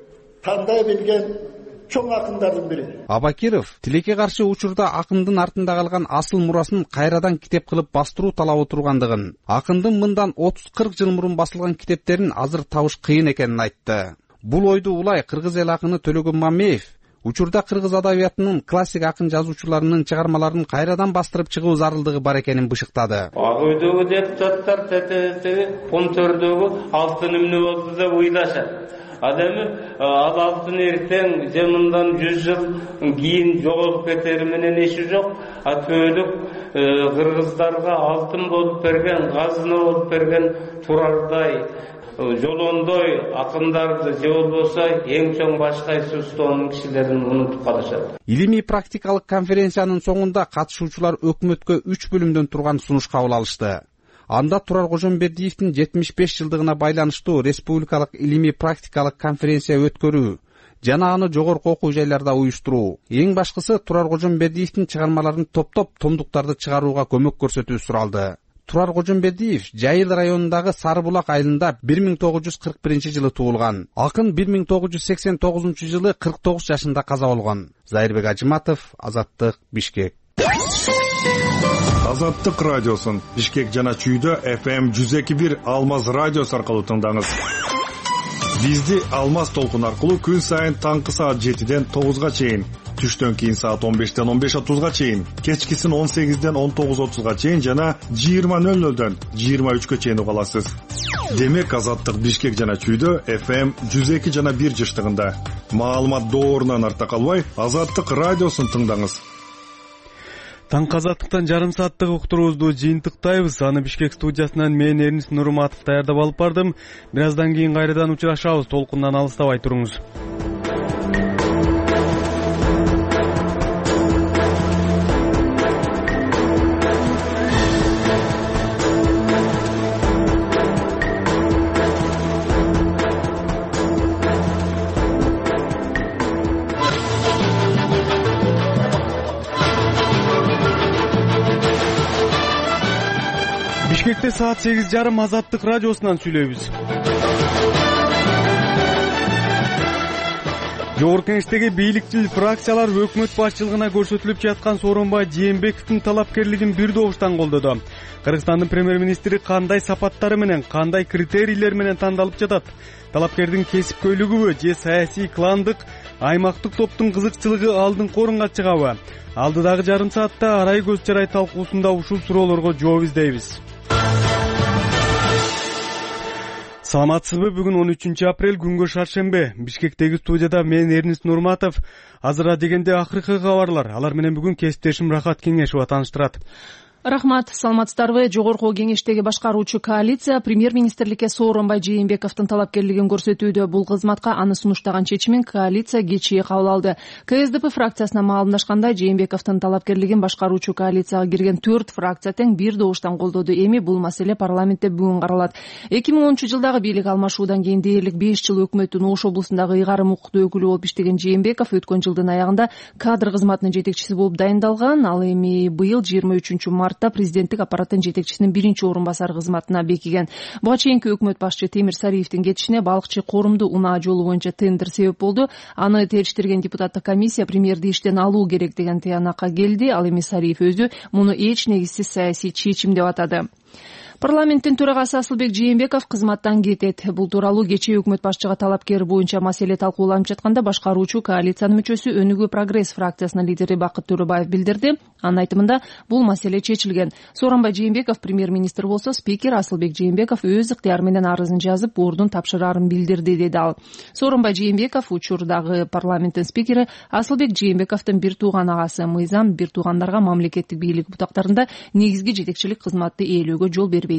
тандай билген чоң акындардын бири. Абакиров тилекке каршы учурда акындын артында калган асыл мурасын кайрадан китеп кылып бастыруу талабы тургандыгын, акындын мындан 30-40 жыл мурун басылган китептерин азыр табыш кыйын экенин айтты. Бул ойду улай кыргыз эл акыны Төлөгөн Мамеев учурда кыргыз адабиятынын классик акын жазуучуларынын чыгармаларын кайрадан бастырып чыгуу зарылдыгы бар экенин бышыктады. Ак үйдөгү депутаттар ТТТ Понтөрдөгү алтын эмне болду деп уйлашат. Адемі ал алтын ертең же мындан 100 жыл кийин жоголуп кетери менен иши жок. Түбөлүк кыргыздарга алтын болуп берген, казына болуп берген Турардай, Жолондой акындарды же болбосо эң чоң башкайсы устоонун кишилерин унутуп калышат. Илимий практикалык конференциянын соңунда катышуучулар өкмөткө 3 бөлүмдөн турган сунуш кабыл алышты. Анда Турар Кожомбердиевдин 75 жылдыгына байланыштуу республикалык илимий практикалык конференция өткөрүү жана аны жогорку окуу жайларда уюштуруу. Эң башкысы Турар Кожомбердиевдин чыгармаларын топтоп томдуктарды чыгарууга көмөк көрсөтүү суралды. Турар Кожомбердиев Жайыл районундагы Сары Булак айылында 1941-жылы туулган. Акын 1989-жылы 49 жашында каза болгон. Зайырбек Ажыматов, Азаттык, Бишкек. Азаттык радиосун Бишкек жана Чүйдө FM 102.1 Алмаз радиосу аркылуу тыңдаңыз. Бизди Алмаз толкун аркылуу күн сайын таңкы саат 7ден 9га чейин, түштөн кийин саат 15ден 15:30га чейин, кечкисин 18ден 19:30га чейин жана 20:00дөн 23гө чейин уга аласыз. Демек Азаттык Бишкек жана Чүйдө FM 102 жана 1 жыштыгында. Маалымат доорунан арта калбай, Азаттык радиосун тыңдаңыз. Таңкы Азаттыктан жарым сааттык уктуруубузду жыйынтыктайбыз. Аны Бишкек студиясынан мен Эрнис Нурматов даярдап алып бардым. Бир аздан кийин кайрадан учурашабыз. Толкундан алыстабай туруңуз. Бишкекте саат 8:30 Азаттык радиосунан сүйлөйбүз. Жогорку Кеңештеги бийликчил фракциялар өкмөт башчылыгына көрсөтүлүп жаткан Сооронбай Жээнбековдун талапкерлигин бир добуштан колдоду. Кыргызстандын премьер-министри кандай сапаттары менен, кандай критерийлер менен тандалып жатат? Талапкердин кесипкөйлүгүбү же саясий кландык, аймактык топтун кызыкчылыгы алдыңкы орунга чыгабы? Алдыдагы жарым саатта арай көз чарай талкуусунда ушул суроолорго жооп издейбиз. Саламатсызбы? Бүгүн 13 апрель, күнгө шаршембе. Бишкектеги студияда мен Эрнис Нурматов. Азыра дегенде акыркы кабарлар. Алар менен бүгүн кесиптешим Рахат Кеңешова тааныштырат. Рахмат, саламатсыздарбы? Жогорку Кеңештеги башкаруучу коалиция премьер-министрликке Сооронбай Жээнбековдун талапкерлигин көрсөтүүдө. Бул кызматка аны сунуштаган чечимин коалиция кечээ кабыл алды. КСДП фракциясына маалымдашканда Жээнбековдун талапкерлигин башкаруучу коалицияга кирген 4 фракция тең бир добуштан колдоду. Эми бул маселе парламентте бүгүн каралат. 2010-жылдагы бийлик алмашуудан кийин дээрлик 5 жыл өкмөттүн Ош облусундагы ыйгарым укуктуу өкүлү болуп иштеген Жээнбеков өткөн жылдын аягында кадр кызматынын жетекчиси болуп дайындалган. Ал эми быйыл 23 президенттик аппараттын жетекчисинин биринчи орун басары кызматына бекиген. Буга чейинки өкмөт башчы Темир Сариевдин кетишине балыкчы корумду унаа жолу боюнча тендер себеп болду. Аны териштирген депутаттык комиссия премьерди иштен алуу керек деген тыянакка келди. Ал эми Сариев өзү муну эч негизсиз саясий чечим деп атады. Парламенттин төрагасы Асылбек Жээнбеков кызматтан кетет. Бул тууралуу кечээ өкмөт башчыга талапкер боюнча маселе талкууланып жатканда башкаруучу коалициянын мүчөсү Өнүгүү Прогресс фракциясынын лидери Бакыт Төрөбаев билдирди. Анын айтымында бул маселе чечилген. Сооронбай Жээнбеков премьер-министр болсо, спикер Асылбек Жээнбеков өз ыктыяры менен арызын жазып, ордун тапшырарын билдирди, деди ал. Сооронбай Жээнбеков учурдагы парламенттин спикери Асылбек Жээнбековдун бир тууган агасы мыйзам бир туугандарга мамлекеттик бийлик бутактарында негизги жетекчилик кызматты ээлөөгө жол бербейт.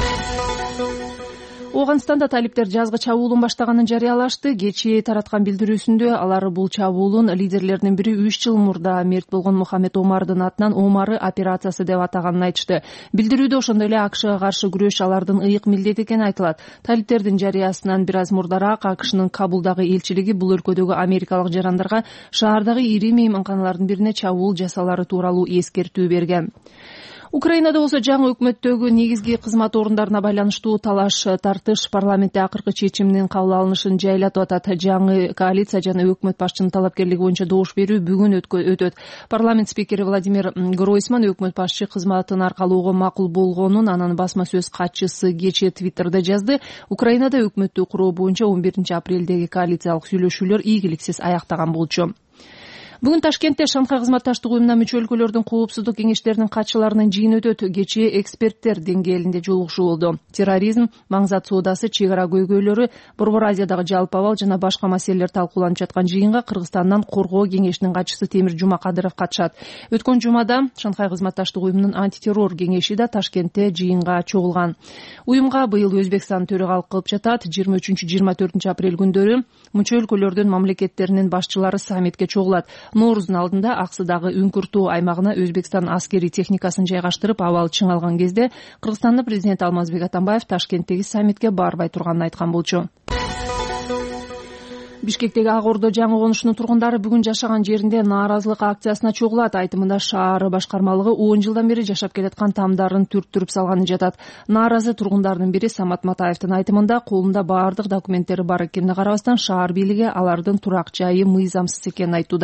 Ооганстанда талиптер жазгы чабуулун баштаганын жарыялашты. Кечээ тараткан билдирүүсүндө алар бул чабуулун лидерлеринин бири 3 жыл мурда мерт болгон Мухаммед Омардын атынан Омары операциясы деп атаганын айтышты. Билдирүүдө ошондой эле АКШга каршы күрөш алардын ыйык милдети экени айтылат. Талиптердин жарыясынан бир аз мурдараак АКШнын Кабулдагы элчилиги бул өлкөдөгү америкалык жарандарга шаардагы ири мейманканалардын бирине чабуул жасалары тууралуу эскертүү берген. Украинада болсо жаңы өкмөттөгү негизги кызмат орундарына байланыштуу талаш тартыш парламентте акыркы чечимдин кабыл алынышын жайлатып атат. Жаңы коалиция жана өкмөт башчынын талапкерлиги боюнча добуш берүү бүгүн өтөт. Парламент спикери Владимир Гройсман өкмөт башчы кызматын аркалоого макул болгонун анын басма сөз катчысы кечээ Твиттерде жазды. Украинада өкмөттү куруу боюнча 11 апрелдеги коалициялык сүйлөшүүлөр ийгиликсиз аяктаган болчу. Бүгүн Ташкентте Шанхай кызматташтык уюмуна мүчө өлкөлөрдүн коопсуздук кеңештеринин катчыларынын жыйыны өтөт. Кечээ эксперттер деңгээлинде жолугушуу болду. Терроризм, маңзат соодасы, чек ара көйгөйлөрү, Борбор Азиядагы жалпы абал жана башка маселелер талкууланып жаткан жыйынга Кыргызстандан Коргоо кеңешинин катчысы Темир Жумакадыров катышат. Өткөн жумада Шанхай кызматташтык уюмунун антитеррор кеңеши да Ташкентте жыйынга чогулган. Уюмга быйыл Өзбекстан төрагалык кылып жатат. 23-24 апрель күндөрү мүчө өлкөлөрдүн мамлекеттеринин башчылары саммитке чогулат. Нооруздун алдында Аксыдагы Үңкүртүү аймагына Өзбекстан аскери техникасын жайгаштырып абал чыңалган кезде Кыргызстандын президенти Алмазбек Атамбаев Ташкенттеги саммитке барбай турганын айткан болчу. Бишкектеги Ак Ордо жаңы конушунун тургундары бүгүн жашаган жеринде нааразылык акциясына чогулат. Айтымында шаар башкармалыгы 10 жылдан бери жашап келаткан тамдарын түрттүрүп салганы жатат. Нааразы тургундардын бири Самат Матаевдин айтымында колунда баардык документтери бар экенине карабастан шаар бийлиги алардын турак жайы мыйзамсыз экенин айтууда.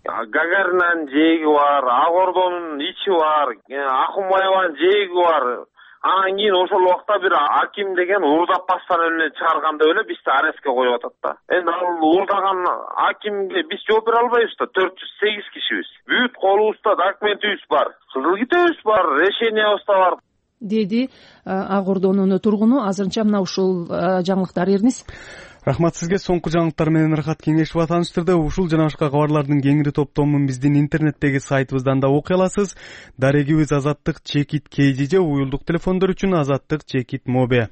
Гагаринанын жээги бар, Ак Ордонун ичи бар, Акунбаеванын жээги бар. Анан кийин ошол убакта бир аким деген уурдап бастан эле чыгарганда эле бизди арестке коюп атат да. Эми ал уурдаган акимге биз жооп бере албайбыз да, 408 кишибиз. Бүт колубузда документибиз бар, кызыл китебиз бар, решениябыз да бар, деди Ак Ордонун тургуну. Азырынча мына ушул жаңылыктар Эрнис. Рахмат сизге. Соңку жаңылыктар менен Рахат Кеңешова тааныштырды. Ушул жана башка кабарлардын кеңири топтомун биздин интернеттеги сайтыбыздан да окуй аласыз. Дарегибиз Азаттык Чекит KZJ, уюлдук телефондор үчүн Азаттык Чекит Мобе.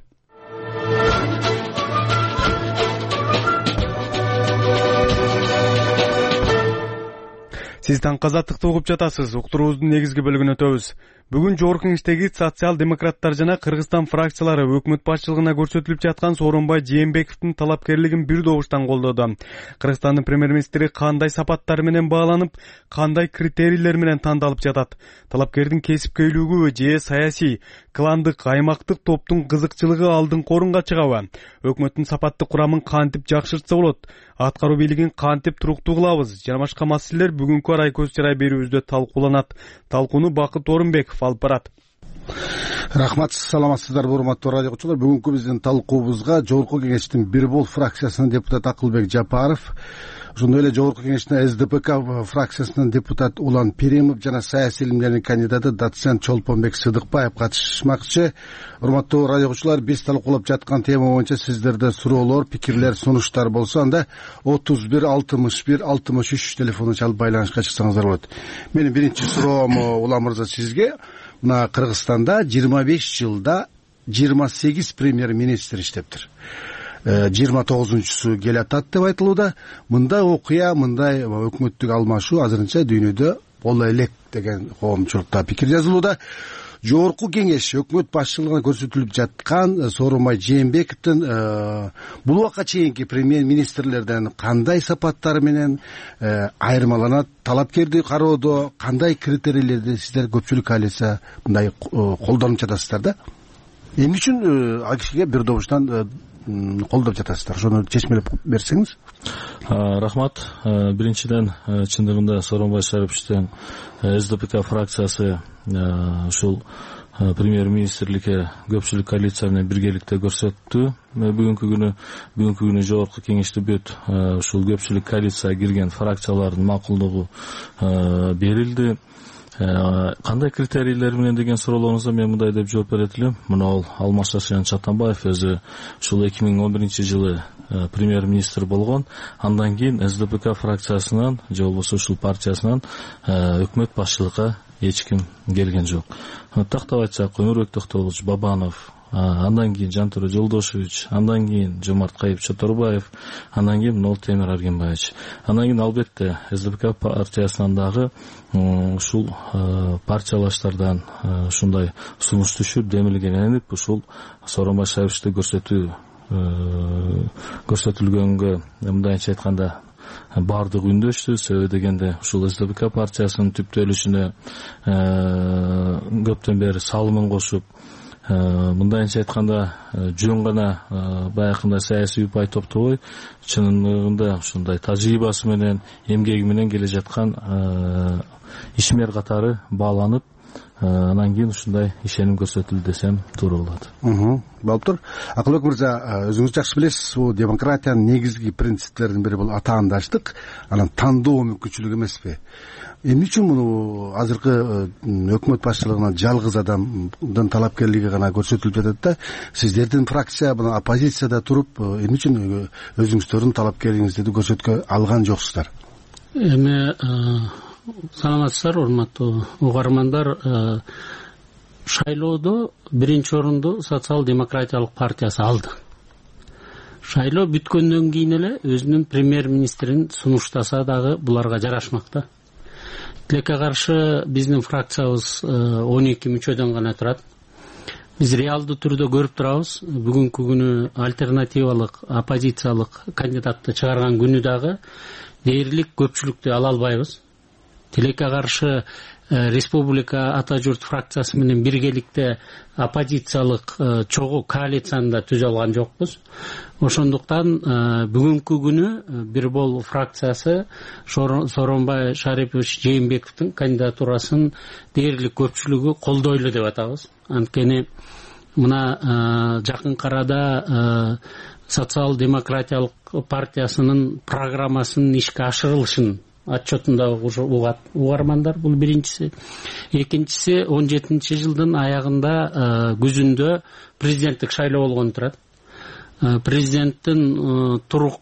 Сиз таңкы Азаттыкты угуп жатасыз. Уктуруубуздун негизги бөлүгүнө өтөбүз. Бүгүн жогорку кеңештеги социал-демократтар жана Кыргызстан фракциялары өкмөт башчылыгына көрсөтүлүп жаткан Сооронбай Жээнбековдун талапкерлигин бир добуштан колдоду. Кыргызстандын премьер-министри кандай сапаттар менен бааланып, кандай критерийлер менен тандалып жатат? Талапкердин кесипкөйлүгү же саясий, кландык, аймактык топтун кызыкчылыгы алдыңкы орунга чыгабы? Өкмөттүн сапаттык курамын кантип жакшыртса болот? Аткаруу бийлигин кантип туруктуу кылабыз? Жана башка маселелер бүгүнкү Арай көз чарай берүүбүздө талкууланат. Талкууну Бакыт Орунбеков алып барат. Рахмат, саламатсыздарбы урматтуу радио угуучулар. Бүгүнкү биздин талкуубузга жогорку кеңештин бир бол фракциясынын депутаты Акылбек Жапаров, ошондой эле жогорку кеңештин СДПК фракциясынын депутаты Улан Перимов жана саясий илимдердин кандидаты доцент Чолпонбек Сыдыкбаев катышмакчы. Урматтуу радио угуучулар, биз талкуулап жаткан тема боюнча сиздерде суроолор, пикирлер, сунуштар болсо анда 31 61 63 телефону чалып байланышка чыксаңыздар болот. Менин биринчи суроом Улан мырза сизге. Мына Кыргызстанда 25 жылда 28 премьер-министр иштептир. 29-су келатат деп айтылууда. Мындай окуя, мындай өкмөттүк алмашуу азырынча дүйнөдө боло элек деген коомчулукта пикир жазылууда. Жогорку кеңеш өкмөт башчылыгына көрсөтүлүп жаткан Сооронбай Жээнбековдун бул убакка чейинки премьер-министрлерден кандай сапаттары менен айырмаланат? Талапкерди кароодо кандай критерийлерди сиздер көпчүлүк коалиция мындай колдонуп жатасыздар да? Эмне үчүн ал кишиге бир добуштан колдоп жатасыздар? Ошону чечмелеп берсеңиз. Рахмат. Биринчиден, чындыгында Сооронбай Шариповичтин СДПК фракциясы ушул премьер-министрликке көпчүлүк коалиция менен биргеликте көрсөттү. Бүгүнкү күнү жогорку кеңеште бүт ушул көпчүлүк коалицияга кирген фракциялардын макулдугу берилди. Кандай критерийлер менен деген суроолоруңузга мен мындай деп жооп берет элем. Мына ол Алмаз Шашаян Чатанбаев өзү ушул 2011-жылы премьер-министр болгон. Андан кийин СДПК фракциясынан же болбосо ушул партиясынан өкмөт башчылыкка эч ким келген жок. Тактап айтсак, Өмүрбек Токтогулович Бабанов, андан кийин Жантөре Жолдошевич, андан кийин Жомарт Кайып Чоторбаев, андан кийин Нолтемир Аргенбаевич. Андан кийин албетте СДПК партиясынан дагы ушул партиялаштардан ушундай сунуш түшүп демилгенип ушул Сооронбай Шариповичти көрсөтүлгөнгө мындайча айтканда бардык үндөштү. Себеби дегенде ушул СДПК партиясынын түптөлүшүнө көптөн бери салымын кошуп, мындайча айтканда жөн гана баягындай саясий упай топтобой, чынында ушундай тажрыйбасы менен, эмгеги менен келе жаткан ишмер катары бааланып, анан кийин ушундай ишеним көрсөтүлдү десем туура болот. Болуп тур. Акылбек мырза, өзүңүз жакшы билесиз, бул демократиянын негизги принциптеринин бири бул атаандаштык, анан тандоо мүмкүнчүлүгү эмеспи? Эмне үчүн муну азыркы өкмөт башчылыгына жалгыз адамдын талапкерлиги гана көрсөтүлүп жатат да? Сиздердин фракция мына оппозицияда туруп, эмне үчүн өзүңүздөрдүн талапкерлигиңизди көрсөткө алган жоксуздар? Эми саламатсыздар, урматтуу угармандар. Шайлоодо биринчи орунду социал-демократиялык партиясы алды. Шайлоо бүткөндөн кийин эле өзүнүн премьер-министрин сунуштаса дагы буларга жарашмакта. Тилекке каршы биздин фракциябыз 12 мүчөдөн гана турат. Биз реалдуу түрдө көрүп турабыз. Бүгүнкү күнү альтернативалык, оппозициялык кандидатты чыгарган күнү дагы дээрлик көпчүлүктү ала албайбыз. Тилекке каршы республика ата журт фракциясы менен биргеликте оппозициялык чогуу коалицияны да түзө алган жокпуз. Ошондуктан бүгүнкү күнү бир бол фракциясы Сооронбай Шарипович Жээнбековдун кандидатурасын дээрлик көпчүлүгү колдойлу деп атабыз. Анткени мына жакын арада социал-демократиялык партиясынын программасынын ишке ашырылышын отчетунда угат угармандар. Бул биринчиси. Экинчиси 17-жылдын аягында күзүндө президенттик шайлоо болгон турат. Президенттин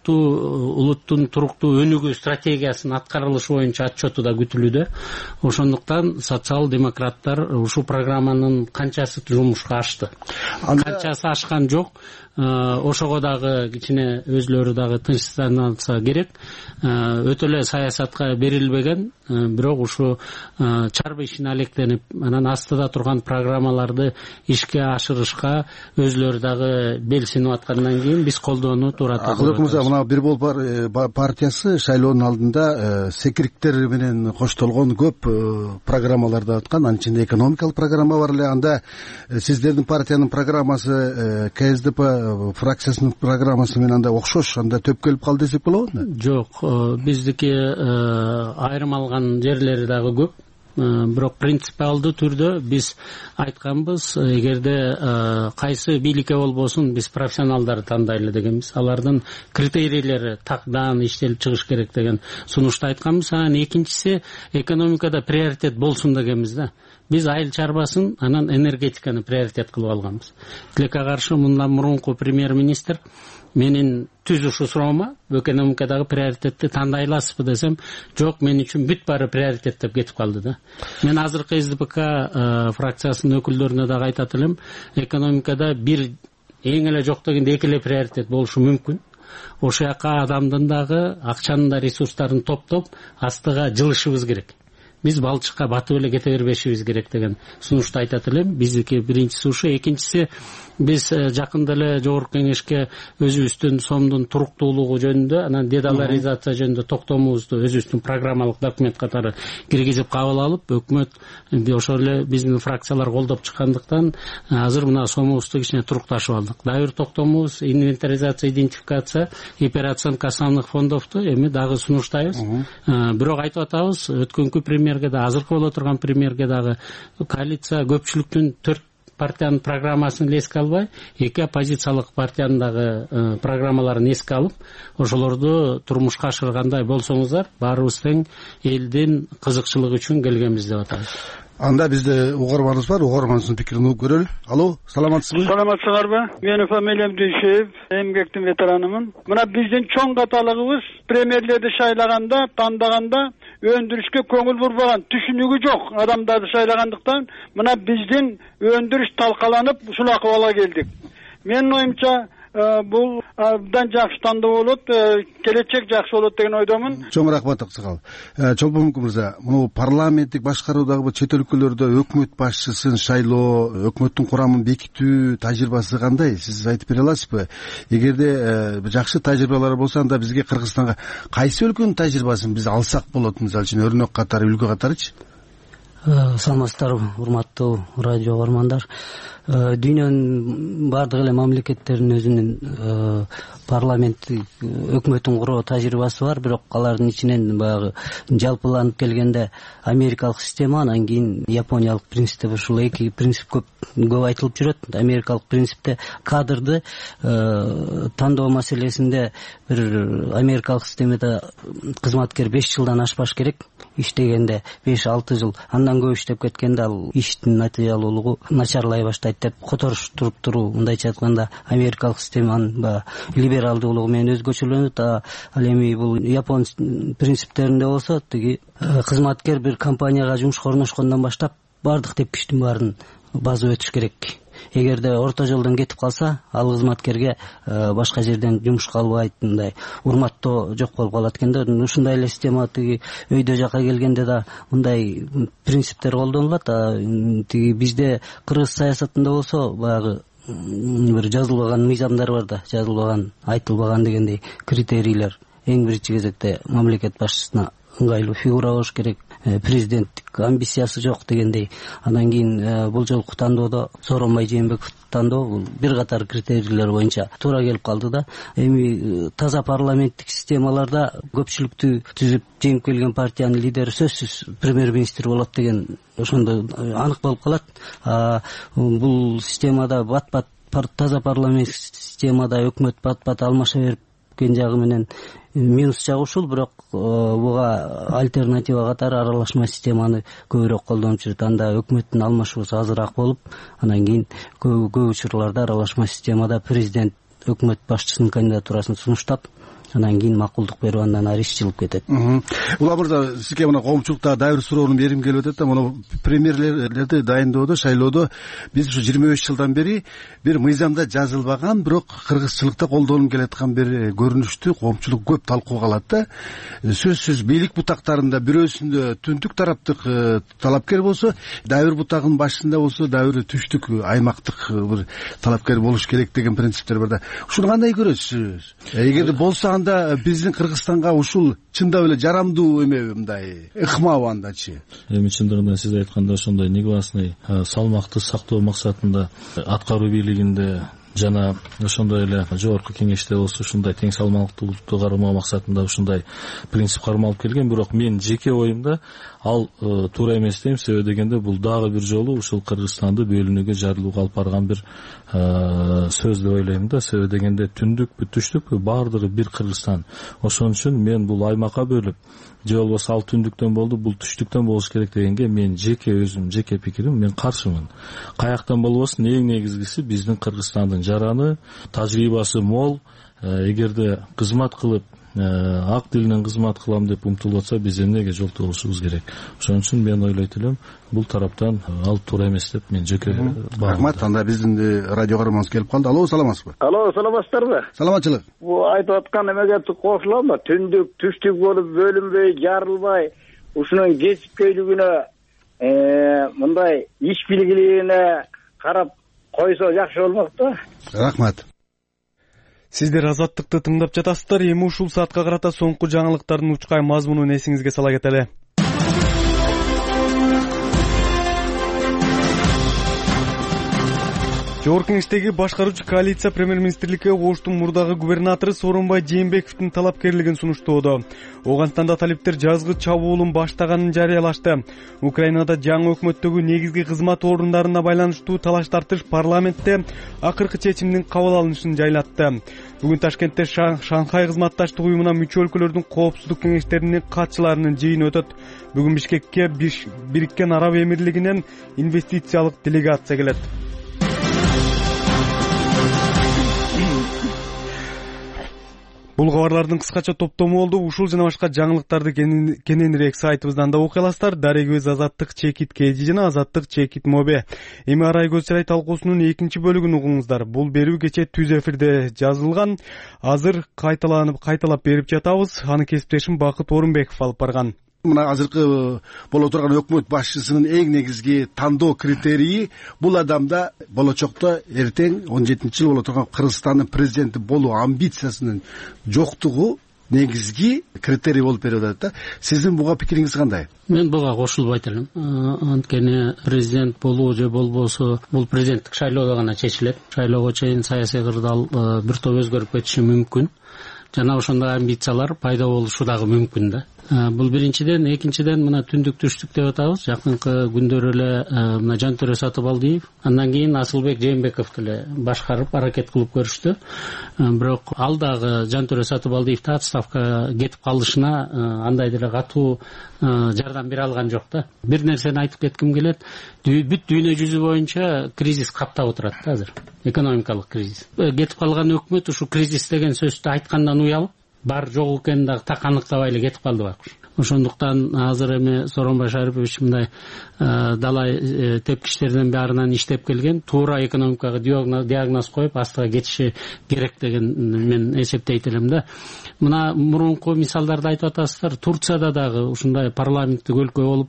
улуттун туруктуу өнүгүү стратегиясынын аткарылышы боюнча отчету да күтүлүүдө. Ошондуктан социал-демократтар ушул программанын канчасы жумушка ашты, канчасы ашкан жок. Ошого дагы кичине өзлөрү дагы тынчсызданса керек. Өтө эле саясатка берилбеген, бирок ушу чарбы ишине алектенип, анан астыда турган программаларды ишке ашырышка өзлөрү дагы белсинип аткандан кийин биз колдоону туура турат. Акылбек мырза, мына бир бол партиясы шайлоонун алдында секириктер менен коштолгон көп программаларды аткан. Анын ичинде экономикалык программа бар эле. Анда сиздердин партиянын программасы КСДП фракциясынын программасы менен анда окшош, анда төп келип калды десек болобу? Жок, биздики айрым алган жерлери дагы көп. Бирок принципиалдуу түрдө биз айтканбыз, эгерде кайсы бийликке болбосун биз профессионалдарды тандайлы дегенбиз. Алардын критерийлери такдан иштелип чыгыш керек деген сунушта айтканбыз. Анан экинчиси экономикада приоритет болсун дегенбиз да. Биз айыл чарбасын, анан энергетиканы приоритет кылып алганбыз. Тилекке каршы мындан мурунку премьер-министр менин түз ушу суроома экономикадагы приоритетти тандай аласызбы десем, жок, мен үчүн бүт баары приоритет деп кетип калды да. Мен азыркы СДПК фракциясынын өкүлдөрүнө дагы айтат элем, экономикада бир эң эле жок дегенде эки эле приоритет болушу мүмкүн. Ошол жака адамдын дагы акчанын да ресурстарын топтоп астыга жылышыбыз керек. Биз балчыкка батып эле кете бербешибиз керек деген сунушту айтат элем. Биздики биринчиси ушу. Экинчиси, биз жакында эле жогорку кеңешке өзүбүздүн сомдун туруктуулугу жөнүндө, анан дедоларизация жөнүндө токтомубузду өзүбүздүн программалык документ катары киргизип кабыл алып, өкмөт ошол эле биздин фракциялар колдоп чыккандыктан азыр мына сомубузду кичине турукташып алдык. Дагы бир токтомубуз инвентаризация, идентификация и операционка основных фондовду эми дагы сунуштайбыз. Бирок айтып атабыз, өткөнкү премьерге да, азыркы боло турган премьерге дагы коалиция көпчүлүктүн 4 партиянын программасын эске албай, эки оппозициялык партиянын дагы программаларын эске алып, ошолорду турмушка ашыргандай болсоңуздар, баарыбыз тең элдин кызыкчылыгы үчүн келгенбиз деп атабыз. Анда бизде угарманыбыз бар, угарманыбыздын пикирин угуп көрөлү. Алло, саламатсызбы? Саламатсыңарбы? Менин фамилиям Дүйшеев, эмгектин ветеранымын. Мына биздин чоң каталыгыбыз премьерлерди шайлаганда, тандаганда өндүрүшкө көңүл бурбаган, түшүнүгү жок адамдарды шайлагандыктан мына биздин өндүрүш талкаланып ушул акыбалга келдик. Менин оюмча бул абдан жакшы тандоо болот, келечек жакшы болот деген ойдомун. Чоң рахмат Аксакал. Чолпонкул мырза, муну парламенттик башкаруудагы чет өлкөлөрдө өкмөт башчысын шайлоо, өкмөттүн курамын бекитүү тажрыйбасы кандай? Сиз айтып бере аласызбы? Эгерде жакшы тажрыйбалар болсо, анда бизге Кыргызстанга кайсы өлкөнүн тажрыйбасын биз алсак болот, мисалы үчүн өрнөк катары, үлгү катарычы? Саламатсыздарбы, урматтуу радио угармандар. Дүйнөнүн бардык эле мамлекеттеринин өзүнүн парламенттик өкмөтүн куруу тажрыйбасы бар, бирок алардын ичинен баягы жалпыланып келгенде америкалык система, анан кийин япониялык принцип, ушул эки принцип көп айтылып жүрөт. Америкалык принципте кадрды тандоо маселесинде бир америкалык системада кызматкер 5 жылдан ашпаш керек, иштегенде 5-6 жыл, андан көп иштеп кеткенде ал иштин натыйжалуулугу начарлай баштайт деп которуштуруп туруу. Мындайча айтканда америкалык системанын либералдуулугу менен өзгөчөлөнөт. Ал эми бул япон принциптеринде болсо, тиги кызматкер бир компанияга жумушка орношкондон баштап бардык тепкичтин баарын базып өтүш керек. Эгерде орто жолдон кетип калса, ал кызматкерге башка жерден жумушка албайт, мындай урматтоо жок болуп калат экен да. Ушундай эле система тиги өйдө жака келгенде да мындай принциптер колдонулат. Тиги бизде кыргыз саясатында болсо баягы бир жазылбаган мыйзамдар бар да, жазылбаган, айтылбаган дегендей критерийлер. Эң биринчи кезекте мамлекет башчысына ыңгайлуу фигура болуш керек. президенттик амбициясы жок дегендей. Анан кийин бул жолку тандоодо Сооронбай Жээнбеков тандоо бул бир катар критерийлер боюнча туура келип калды да. Эми таза парламенттик системаларда көпчүлүктү түзүп жеңип келген партиянын лидери сөзсүз премьер-министр болот деген ошондо анык болуп калат. Бул системада бат-бат таза парламенттик системада өкмөт бат-бат алмаша берген жагы менен минус жагы ушул, бирок буга альтернатива катары аралашма системаны көбүрөөк колдонуп жүрөт. Анда өкмөттүн алмашуусу азыраак болуп, анан кийин көп учурларда аралашма системада президент өкмөт башчысынын кандидатурасын сунуштап, анан кийин макулдук берип, андан ары иш жылып кетет. Улам мырза, сизге мына коомчулукта дагы бир суроону берим келип атат да. Муну премьерлерди дайындоодо, шайлоодо биз ушу 25 жылдан бери бир мыйзамда жазылбаган, бирок кыргызчылыкта колдонуп келаткан бир көрүнүштү коомчулук көп талкууга алат да. Сөзсүз бийлик бутактарында бирөөсүндө түндүк тараптык талапкер болсо, дагы бир бутагынын башында болсо, дагы бир түштүк аймактык бир талапкер болуш керек деген принциптер бар да. Ушуну кандай көрөсүз? Эгерде болсо биздин Кыргызстанга ушул чындап эле жарамдуу эмеби, мындай ыкмабы андачы? Эми чындыгында сиз айткандай ошондой негласный салмакты сактоо максатында аткаруу бийлигинде жана ошондой эле жогорку кеңеште болсо ушундай тең салмактуулукту кармоо максатында ушундай принцип кармалып келген. Бирок мен жеке оюмда ал туура эмес дейм. Себеби дегенде бул дагы бир жолу ушул Кыргызстанды бөлүнүүгө, жарылууга алып барган бир сөз деп ойлойм да. Себеби дегенде түндүкпү, түштүкпү, баардыгы бир Кыргызстан. Ошон үчүн мен бул аймакка бөлүп, же болбосо ал түндүктөн болду, бул түштүктөн болуш керек дегенге мен жеке пикирим, мен каршымын. Каяктан болбосун, эң негизгиси биздин Кыргызстандын жараны, тажрыйбасы мол. Эгерде кызмат кылып, ак дилинен кызмат кылам деп умтулуп атса, биз эмнеге жолтолушубуз керек? Ошон үчүн мен ойлойт элем, бул тараптан ал туура эмес деп мен жеке рахмат. Анда биздин радио каарманыбыз келип калды. Алло, саламатсызбы? Алло, саламатсыздарбы? Саламатчылык. Бул айтып аткан эмеге кошуламбы? Түндүк, түштүк болуп бөлүнбөй, жарылбай, ушунун кесипкөйлүгүнө, мындай иш билгилигине карап койсо жакшы болмок да. Рахмат. Сиздер Азаттыкты тыңдап жатасыздар. Эми ушул саатка карата соңку жаңылыктардын учкай мазмунун эсиңизге сала кетели. Жогорку кеңештеги башкаруучу коалиция премьер-министрликке Оштун мурдагы губернатору Сооронбай Жээнбековдун талапкерлигин сунуштоодо. Оганстанда талиптер жазгы чабуулун баштаганын жарыялашты. Украинада жаңы өкмөттөгү негизги кызмат орундарына байланыштуу талаш тартыш парламентте акыркы чечимдин кабыл алынышын жайлатты. Бүгүн Ташкентте Шанхай кызматташтык уюмуна мүчө өлкөлөрдүн коопсуздук кеңештеринин катчыларынын жыйыны өтөт. Бүгүн Бишкекке Бириккен Араб Эмирлигинен инвестициялык делегация келет. Бул кабарлардын кыскача топтому болду. Ушул жана башка жаңылыктарды кененирээк сайтыбыздан да окуй аласыздар. Дарегөз Азаттык чекит KG жана Азаттык чекит Mobe. Эми Арай көз чырай талкуусунун экинчи бөлүгүн угуңуздар. Бул берүү кече түз эфирде жазылган. Азыр кайталап берип жатабыз. Аны кесиптешим Бакыт Орунбеков алып барган. Мына азыркы боло турган өкмөт башчысынын эң негизги тандоо критерийи бул адамда болочокто эртең 17-жыл боло турган Кыргызстандын президенти болуу амбициясынын жоктугу негизги критерий болуп берип атат да. Сиздин буга пикириңиз кандай? Мен буга кошулбайт элем. Анткени президент болуу же болбосо бул президенттик шайлоодо гана чечилет. Шайлоого чейин саясий кырдаал бир топ өзгөрүп кетиши мүмкүн. Жана ошондой амбициялар пайда болушу дагы мүмкүн да. Бул биринчиден, экинчиден мына түндүк түштүк деп атабыз. Жакынкы күндөр эле мына Жантөре Сатыбалдиев, андан кийин Асылбек Жээнбеков деле башкарып аракет кылып көрүштү. Бирок ал дагы Жантөре Сатыбалдиевди отставкага кетип калышына андай деле катуу жардам бере алган жок да. Бир нерсени айтып кетким келет. Бүт дүйнө жүзү боюнча кризис каптап отурат да азыр. Экономикалык кризис. Кетип калган өкмөт ушу кризис деген сөздү айткандан уялып, бар жок экенин дагы так аныктабай эле кетип калды байкуш. Ошондуктан азыр эми Сооронбай Шарипович мындай далай тепкичтердин баарынан иштеп келген, туура экономикага диагноз коюп астыга кетиши керек деген мен эсептейт элем да. Мына мурунку мисалдарды айтып атасыздар. Турцияда дагы ушундай парламенттик өлкө болуп,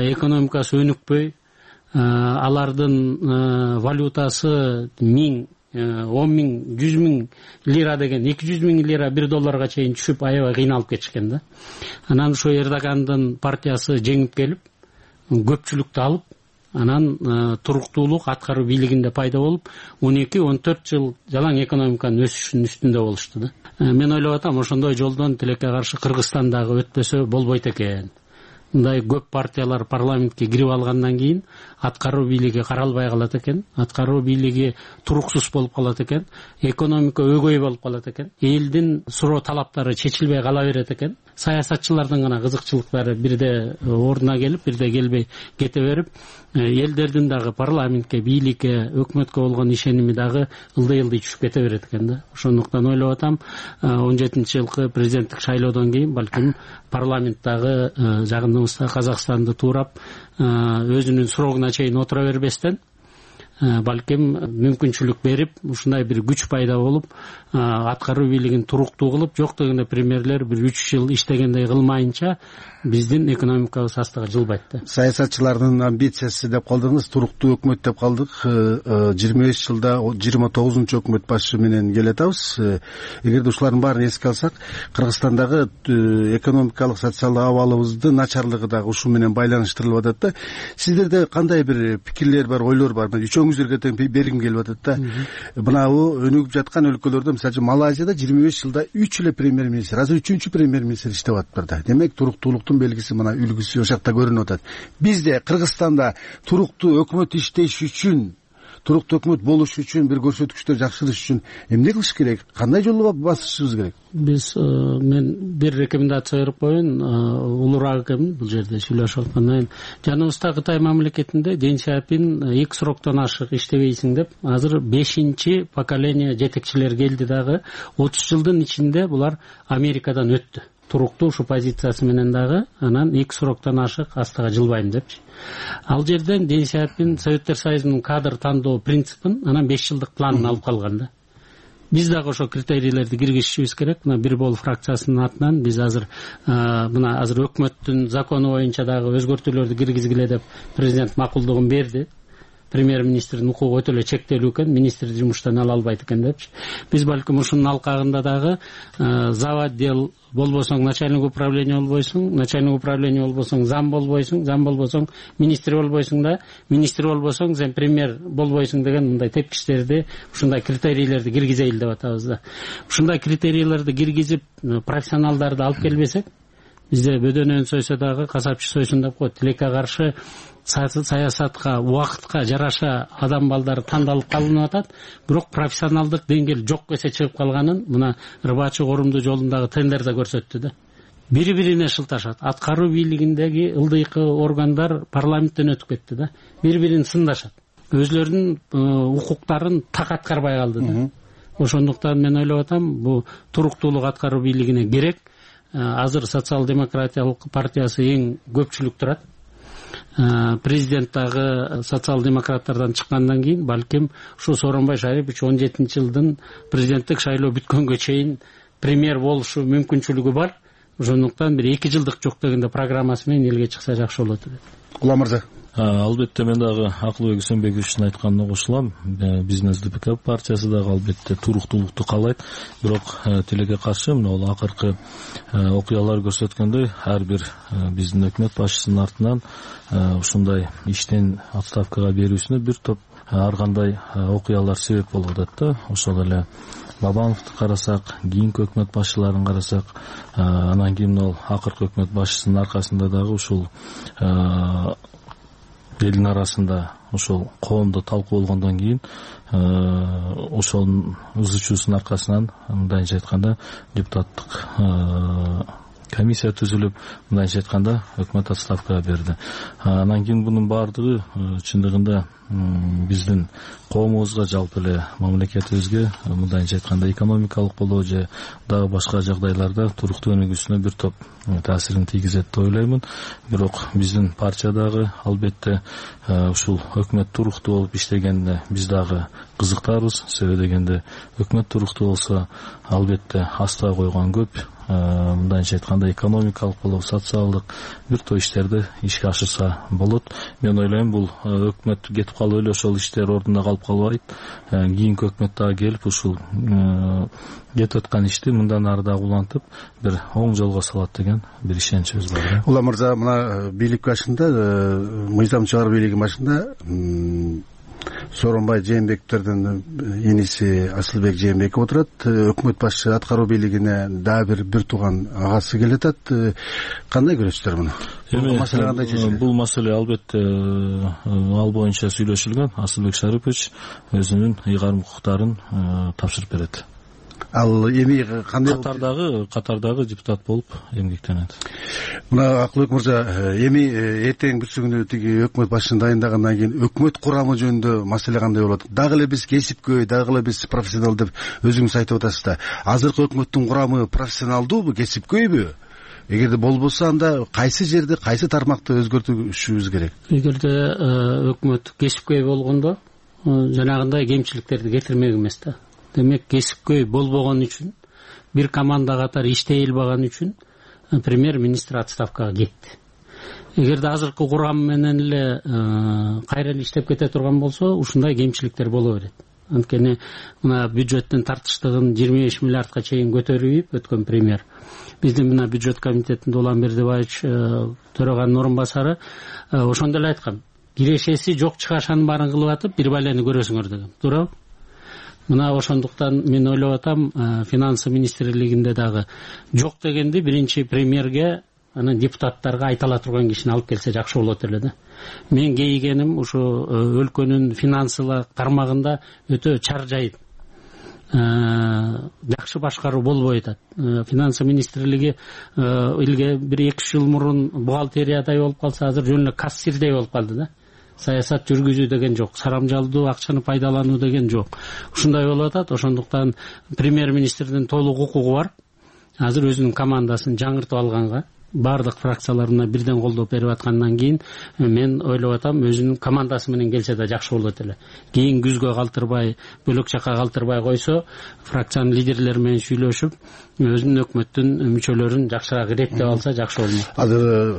экономикасы өнүкпөй, алардын валютасы 1000 10.000 100.000 лира деген 200.000 лира $1 чейин түшүп аябай кыйналып кетишкен да. Анан ошо Эрдогандын партиясы жеңип келип көпчүлүктү алып, анан туруктуулук аткаруу бийлигинде пайда болуп 12-14 жыл жалаң экономиканын өсүшүнүн үстүндө болушту да. Мен ойлоп атам, ошондой жолдон тилекке каршы Кыргызстан дагы өтпөсө болбойт экен. Мындай көп партиялар парламентке кирип алгандан кийин аткаруу бийлиги каралбай калат экен, аткаруу бийлиги туруксуз болуп калат экен, экономика өгөй болуп калат экен, элдин суроо талаптары чечилбей кала берет экен. Саясатчылардын гана кызыкчылыктары бирде ордуна келип, бирде келбей кете берип, элдердин дагы парламентке, бийликке, өкмөткө болгон ишеними дагы ылдый-ылдый түшүп кете берет экен да. Ошондуктан ойлоп атам, 17-жылкы президенттик шайлоодон кийин балким парламент дагы жагыныбызда Казакстанды туурап, өзүнүн срогуна чейин отура бербестен, балким мүмкүнчүлүк берип, ушундай бир күч пайда болуп, аткаруу бийлигин туруктуу кылып, жок дегенде премьерлер бир 3 жыл иштегендей кылмайынча биздин экономикабыз астыга жылбайт да. Саясатчылардын амбициясы деп калдыңыз, туруктуу өкмөт деп калдык. 25 жылда 29-чу өкмөт башчы менен келатабыз. Эгерде ушулардын баарын эске алсак, Кыргызстандагы экономикалык, социалдык абалыбыздын начарлыгы дагы ушу менен байланыштырылып атат да. Сиздерде кандай бир пикирлер бар, ойлор бар? Үчөөңүздөргө тең бергим келип атат да. Мынабу өнүгүп жаткан өлкөлөрдө, мисалы Малайзияда 25 жылда 3 эле премьер-министр, азыр 3-чү премьер-министр иштеп атыптыр да. Демек, туруктуулуктун белгиси мына үлгүсү ошакта көрүнүп атат. Бизде Кыргызстанда туруктуу өкмөт иштеш үчүн, туруктуу өкмөт болуш үчүн, бир көрсөткүчтөр жакшырыш үчүн эмне кылыш керек? Кандай жолду басышыбыз керек? Биз мен бир рекомендация берип коеюн, улураак экенмин бул жерде сүйлөшүп аткандан. Жаныбызда Кытай мамлекетинде Дэн Сяопин 2 сроктон ашык иштебейсиң деп, азыр 5-чи поколение жетекчилер келди дагы. 30 жылдын ичинде булар Америкадан өттү. Туруктуу ушу позициясы менен дагы, анан 2 сроктон ашык астыга жылбайм депчи. Ал жерден Дэн Сяопин Советтер Союзунун кадр тандоо принципин, анан 5 жылдык планын алып калган да. Биз дагы ошо критерийлерди киргизишибиз керек. Мына бир бол фракциясынын атынан биз азыр мына азыр өкмөттүн закону боюнча дагы өзгөртүүлөрдү киргизгиле деп президент макулдугун берди. Премьер-министрдин укугу өтө эле чектелүү экен, министр жумуштан ала албайт экен депчи. Биз балким ушунун алкагында дагы зав. Отдел болбосоң начальник управление болбойсуң, начальник управление болбосоң зам болбойсуң, зам болбосоң министр болбойсуң да, министр болбосоң сен премьер болбойсуң деген мындай тепкичтерди, ушундай критерийлерди киргизейли деп атабыз да. Ушундай критерийлерди киргизип, профессионалдарды алып келбесек, бизде бөдөнөн сойсо дагы касапчы сойсун деп коет. Тилекке каршы саясатка, убакытка жараша адам балдары тандалып калынып атат, бирок профессионалдык деңгээл жок эсе чыгып калганын мына Рыбачы Корумду жолундагы тендерде көрсөттү да. Бири-бирине шылташат. Аткаруу бийлигиндеги ылдыйкы органдар парламенттен өтүп кетти да. Бири-бирин сындашат. Өзлөрүнүн укуктарын так аткарбай калды да. Ошондуктан мен ойлоп атам, бул туруктуулук аткаруу бийлигине керек. Азыр социал-демократиялык партиясы эң көпчүлүк турат. Президент дагы социал-демократтардан чыккандан кийин балким ушу Сооронбай Шарипович 17-жылдын президенттик шайлоо бүткөнгө чейин премьер болушу мүмкүнчүлүгү бар. Ошондуктан бир 2 жылдык жок дегенде программасы менен элге чыкса жакшы болот деп. Кулам мырза. Албетте мен дагы Акылбек Үсөнбековичтин айтканына кошулам. Биздин СДПК партиясы дагы албетте туруктуулукту каалайт. Бирок тилекке каршы мына акыркы окуялар көрсөткөндөй, ар бир биздин өкмөт башчысынын артынан ушундай иштен отставкага берүүсүнө бир топ ар кандай окуялар себеп болуп атат да. Ошол эле Бабановду карасак, кийинки өкмөт башчыларын карасак, анан кийин ал акыркы өкмөт башчысынын аркасында дагы ушул элдин арасында ошол коомдо талкуу болгондон кийин ошонун ызы чуусунун аркасынан мындайча айтканда депутаттык комиссия түзүлүп, мындайча айтканда өкмөт отставкага берди. Анан кийин бунун баардыгы чындыгында биздин коомубузга, жалпы эле мамлекетибизге мындайча айтканда экономикалык болобу же дагы башка жагдайларда туруктуу өнүгүүсүнө бир топ таасирин тийгизет деп ойлоймун. Бирок биздин партиядагы албетте ушул өкмөт туруктуу болуп иштегенде биз дагы кызыктарбыз. Себеби дегенде өкмөт туруктуу болсо албетте астага койгон көп, мындайча айтканда экономикалык болобу социалдык бир топ иштерди ишке ашырса болот. Мен ойлойм бул өкмөт кетип калып эле ошол иштер ордунда калып калбайт. Кийинки өкмөт дагы келип ушул кетип аткан ишти мындан ары дагы улантып бир оң жолго салат деген бир ишеничибиз бар. Улам мырза, мына бийлик башында, мыйзам чыгаруу бийлиги башында Сооронбай Жээнбековдердин иниси Асылбек Жээнбеков отурат. Өкмөт башчы аткаруу бийлигине дагы бир тууган агасы келатат. Кандай көрөсүздөр муну? Бул маселе кандай чечилет? Бул маселе албетте ал боюнча сүйлөшүлгөн. Асылбек Шарипович өзүнүн ыйгарым укуктарын тапшырып берет. Ал эми кандай катардагы депутат болуп эмгектенет. Мына Акылбек мырза, эми эртең бүсүгүнү тиги өкмөт башчысын дайындагандан кийин өкмөт курамы жөнүндө маселе кандай болот? Дагы эле биз кесипкөй, дагы эле биз профессионал деп өзүңүз айтып атасыз да. Азыркы өкмөттүн курамы профессионалдуубу, кесипкөйбү? Эгерде болбосо, анда кайсы жерде, кайсы тармакты өзгөртүшүбүз керек? Эгерде өкмөт кесипкөй болгондо жанагындай кемчиликтерди кетирмек эмес да. Демек, кесипкөй болбогон үчүн, бир команда катары иштей албаган үчүн премьер-министр отставкага кетти. Эгерде азыркы курам менен эле кайра эле иштеп кете турган болсо, ушундай кемчиликтер боло берет. Анткени мына бюджеттин тартыштыгын 25 миллиардка чейин көтөрүп өткөн премьер. Биздин мына бюджет комитетинде Улам Бердибаевич төраганын орун басары ошондо эле айткан. Кирешеси жок чыгашанын баарын кылып атып, бир балени көрөсүңөр деген. Туурабы? Мына ошондуктан мен ойлоп атам, финансы министрлигинде дагы жок дегенди биринчи премьерге, анан депутаттарга айта ала турган кишини алып келсе жакшы болот эле да. Мен кейигеним ушу өлкөнүн финансылык тармагында өтө чаржайып, жакшы башкаруу болбой атат. Финансы министрлиги илге 1-2 жыл мурун бухгалтериядай болуп калса, азыр жөн эле кассирдей болуп калды да. Саясат жүргүзүү деген жок, сарамжалдуу акчаны пайдалануу деген жок. Ушундай болуп атат. Ошондуктан премьер-министрдин толук укугу бар. Азыр өзүнүн командасын жаңыртып алганга, бардык фракцияларына бирден колдоп берип аткандан кийин мен ойлоп атам, өзүнүн командасы менен келсе да жакшы болот эле. Кийин күзгө калтырбай, бөлөк жакка калтырбай койсо, фракциянын лидерлери менен сүйлөшүп, өзүнүн өкмөттүн мүчөлөрүн жакшыраак иреттеп алса жакшы болмок. Азыр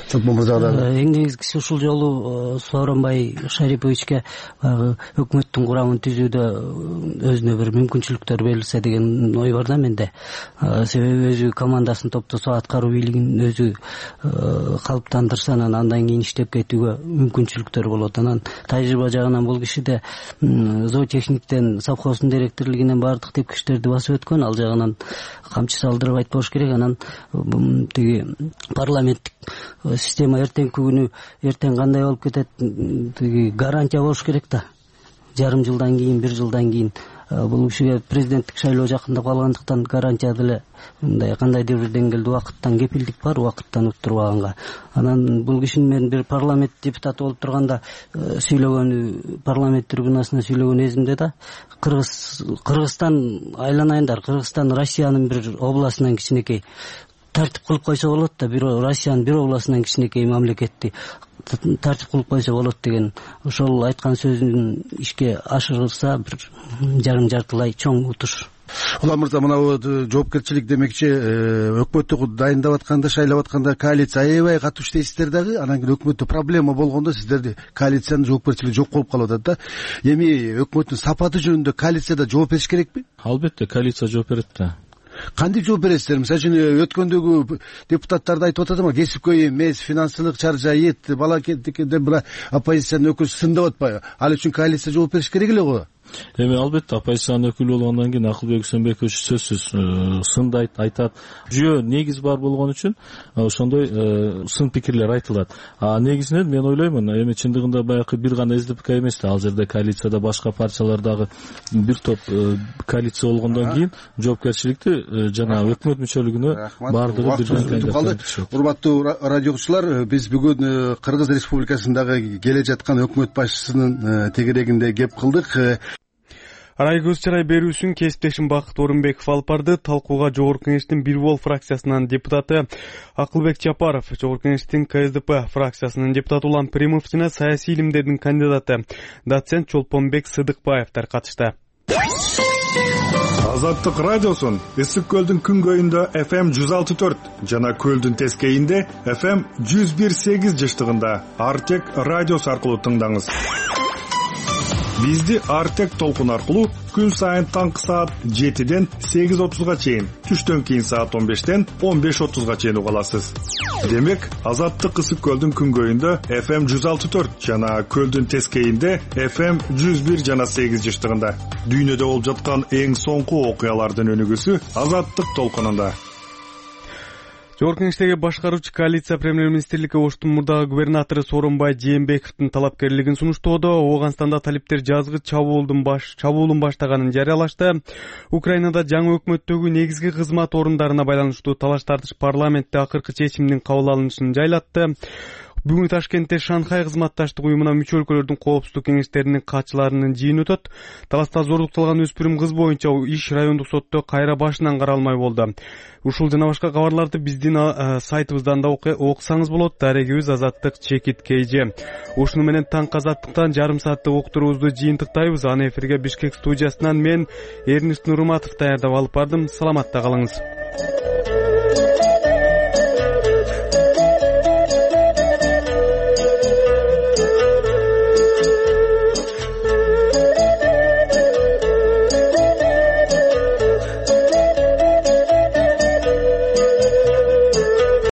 эң негизгиси ушул жолу Сооронбай Шариповичке өкмөттүн курамын түзүүдө өзүнө бир мүмкүнчүлүктөр берилсе деген ой бар да менде. Себеби өзү командасын топтосо, аткаруу бийлигин өзү калыптандырса, андан кийин иштеп кетүүгө мүмкүнчүлүктөр болот. Анан тажрыйба жагынан бул кишиде зоотехниктен, совхоздун директорлугунан бардык тепкичтерди басып өткөн, ал жагынан камчы салдырып айтпаш керек. Анан тиги парламенттик система эртеңки күнү эртең кандай болуп кетет, тиги гарантия болуш керек да. Жарым жылдан кийин, 1 жылдан кийин бул кишиге президенттик шайлоо жакындап калгандыктан гарантия деле мындай кандайдыр бир деңгээлде убакыттан кепилдик бар, убакыттан уттурбаганга. Анан бул кишинин мен бир парламент депутаты болуп турганда сүйлөгөнү, парламент трибунасына сүйлөгөн эзимде да, Кыргызстан айланайындар, Кыргызстан Россиянын бир областынан кичинекей тартип кылып койсо болот да, Россиянын бир областынан кичинекей мамлекетти тартип кылып койсо болот деген, ошол айткан сөзүн ишке ашырылса бир жарым-жартылай чоң утуш. Улам мырза, мына жоопкерчилик демекчи, өкмөттү дайындап атканда, шайлап атканда коалиция аябай катуу иштейсиздер дагы, анан кийин өкмөттө проблема болгондо сиздерди коалициянын жоопкерчилиги жок болуп калып атат да. Эми өкмөттүн сапаты жөнүндө коалицияда жооп бериш керекпи? Албетте, коалиция жооп берет да. Кантип жооп бересиздер? Мисалы үчүн өткөндөгү депутаттарды айтып атат да, кесипкөй эмес, финансылык чаржайыт, балакеттикде бир оппозициянын өкүлү сындап атпайбы? Ал үчүн коалиция жооп бериш керек эле го. Эми албетте оппозициянын өкүлү болгондон кийин Акылбек Үсөнбекович сөзсүз сындайт, айтат. Жөө негиз бар болгон үчүн ошондой сын пикирлер айтылат. Негизинен мен ойлоймун, эми чындыгында баягы бир гана СДПК эмес да, ал жерде коалицияда башка партиялар дагы бир топ коалиция болгондон кийин жоопкерчиликти жана өкмөт мүчөлүгүнө бардыгы бирден. Урматтуу радио окуучулар, биз бүгүн Кыргыз Республикасындагы келе жаткан өкмөт башчысынын тегерегинде кеп кылдык. Арай көз чарай берүүсүн кесиптешим Бакыт Орунбеков алып барды. Талкууга Жогорку Кеңештин Бирбол фракциясынын депутаты Акылбек Жапаров, Жогорку Кеңештин КСДП фракциясынын депутаты Улам Каримов жана саясий илимдердин кандидаты доцент Чолпонбек Сыдыкбаевдер катышты. Азаттык радиосун Ысык көлдүн күнгөйүндө FM 106.4 жана көлдүн тескейинде FM 101.8 жыштыгында Артек радиосу аркылуу тыңдаңыз. Бизди Артек толкун аркылуу күн сайын таңкы саат 7ден 8:30га чейин, түштөн кийин саат 15ден 15:30га чейин уга аласыз. Демек, Азаттык Ысык көлдүн күнгөйүндө FM 106.4 жана көлдүн тескейинде FM 101 жана 8 жыштыгында. Дүйнөдө болуп жаткан эң соңку окуялардын өнүгүүсү Азаттык толкунунда. Жогорку Кеңештеги башкаруучу коалиция премьер-министрликке Оштун мурдагы губернатору Сооронбай Жээнбековдун талапкерлигин сунуштоодо. Ооганстанда талиптер жазгы чабуулун баштаганын жарыялашты. Украинада жаңы өкмөттөгү негизги кызмат орундарына байланыштуу талаш-тартыш парламентте акыркы чечимдин кабыл алынышын жайлатты. Бүгүн Ташкентте Шанхай кызматташтык уюмуна мүчө өлкөлөрдүн коопсуздук кеңештеринин катчыларынын жыйыны өтөт. Таласта зордукталган өспүрүм кыз боюнча иш райондук сотто кайра башынан каралмай болду. Ушул жана башка кабарларды биздин сайтыбыздан да окусаңыз болот. Дарегибиз Азаттык чекит KG. Ушуну менен таңкы Азаттыктан жарым сааттык уктуруубузду жыйынтыктайбыз. Аны эфирге Бишкек студиясынан мен Эрнист Нурматов даярдап алып бардым. Саламатта калыңыз.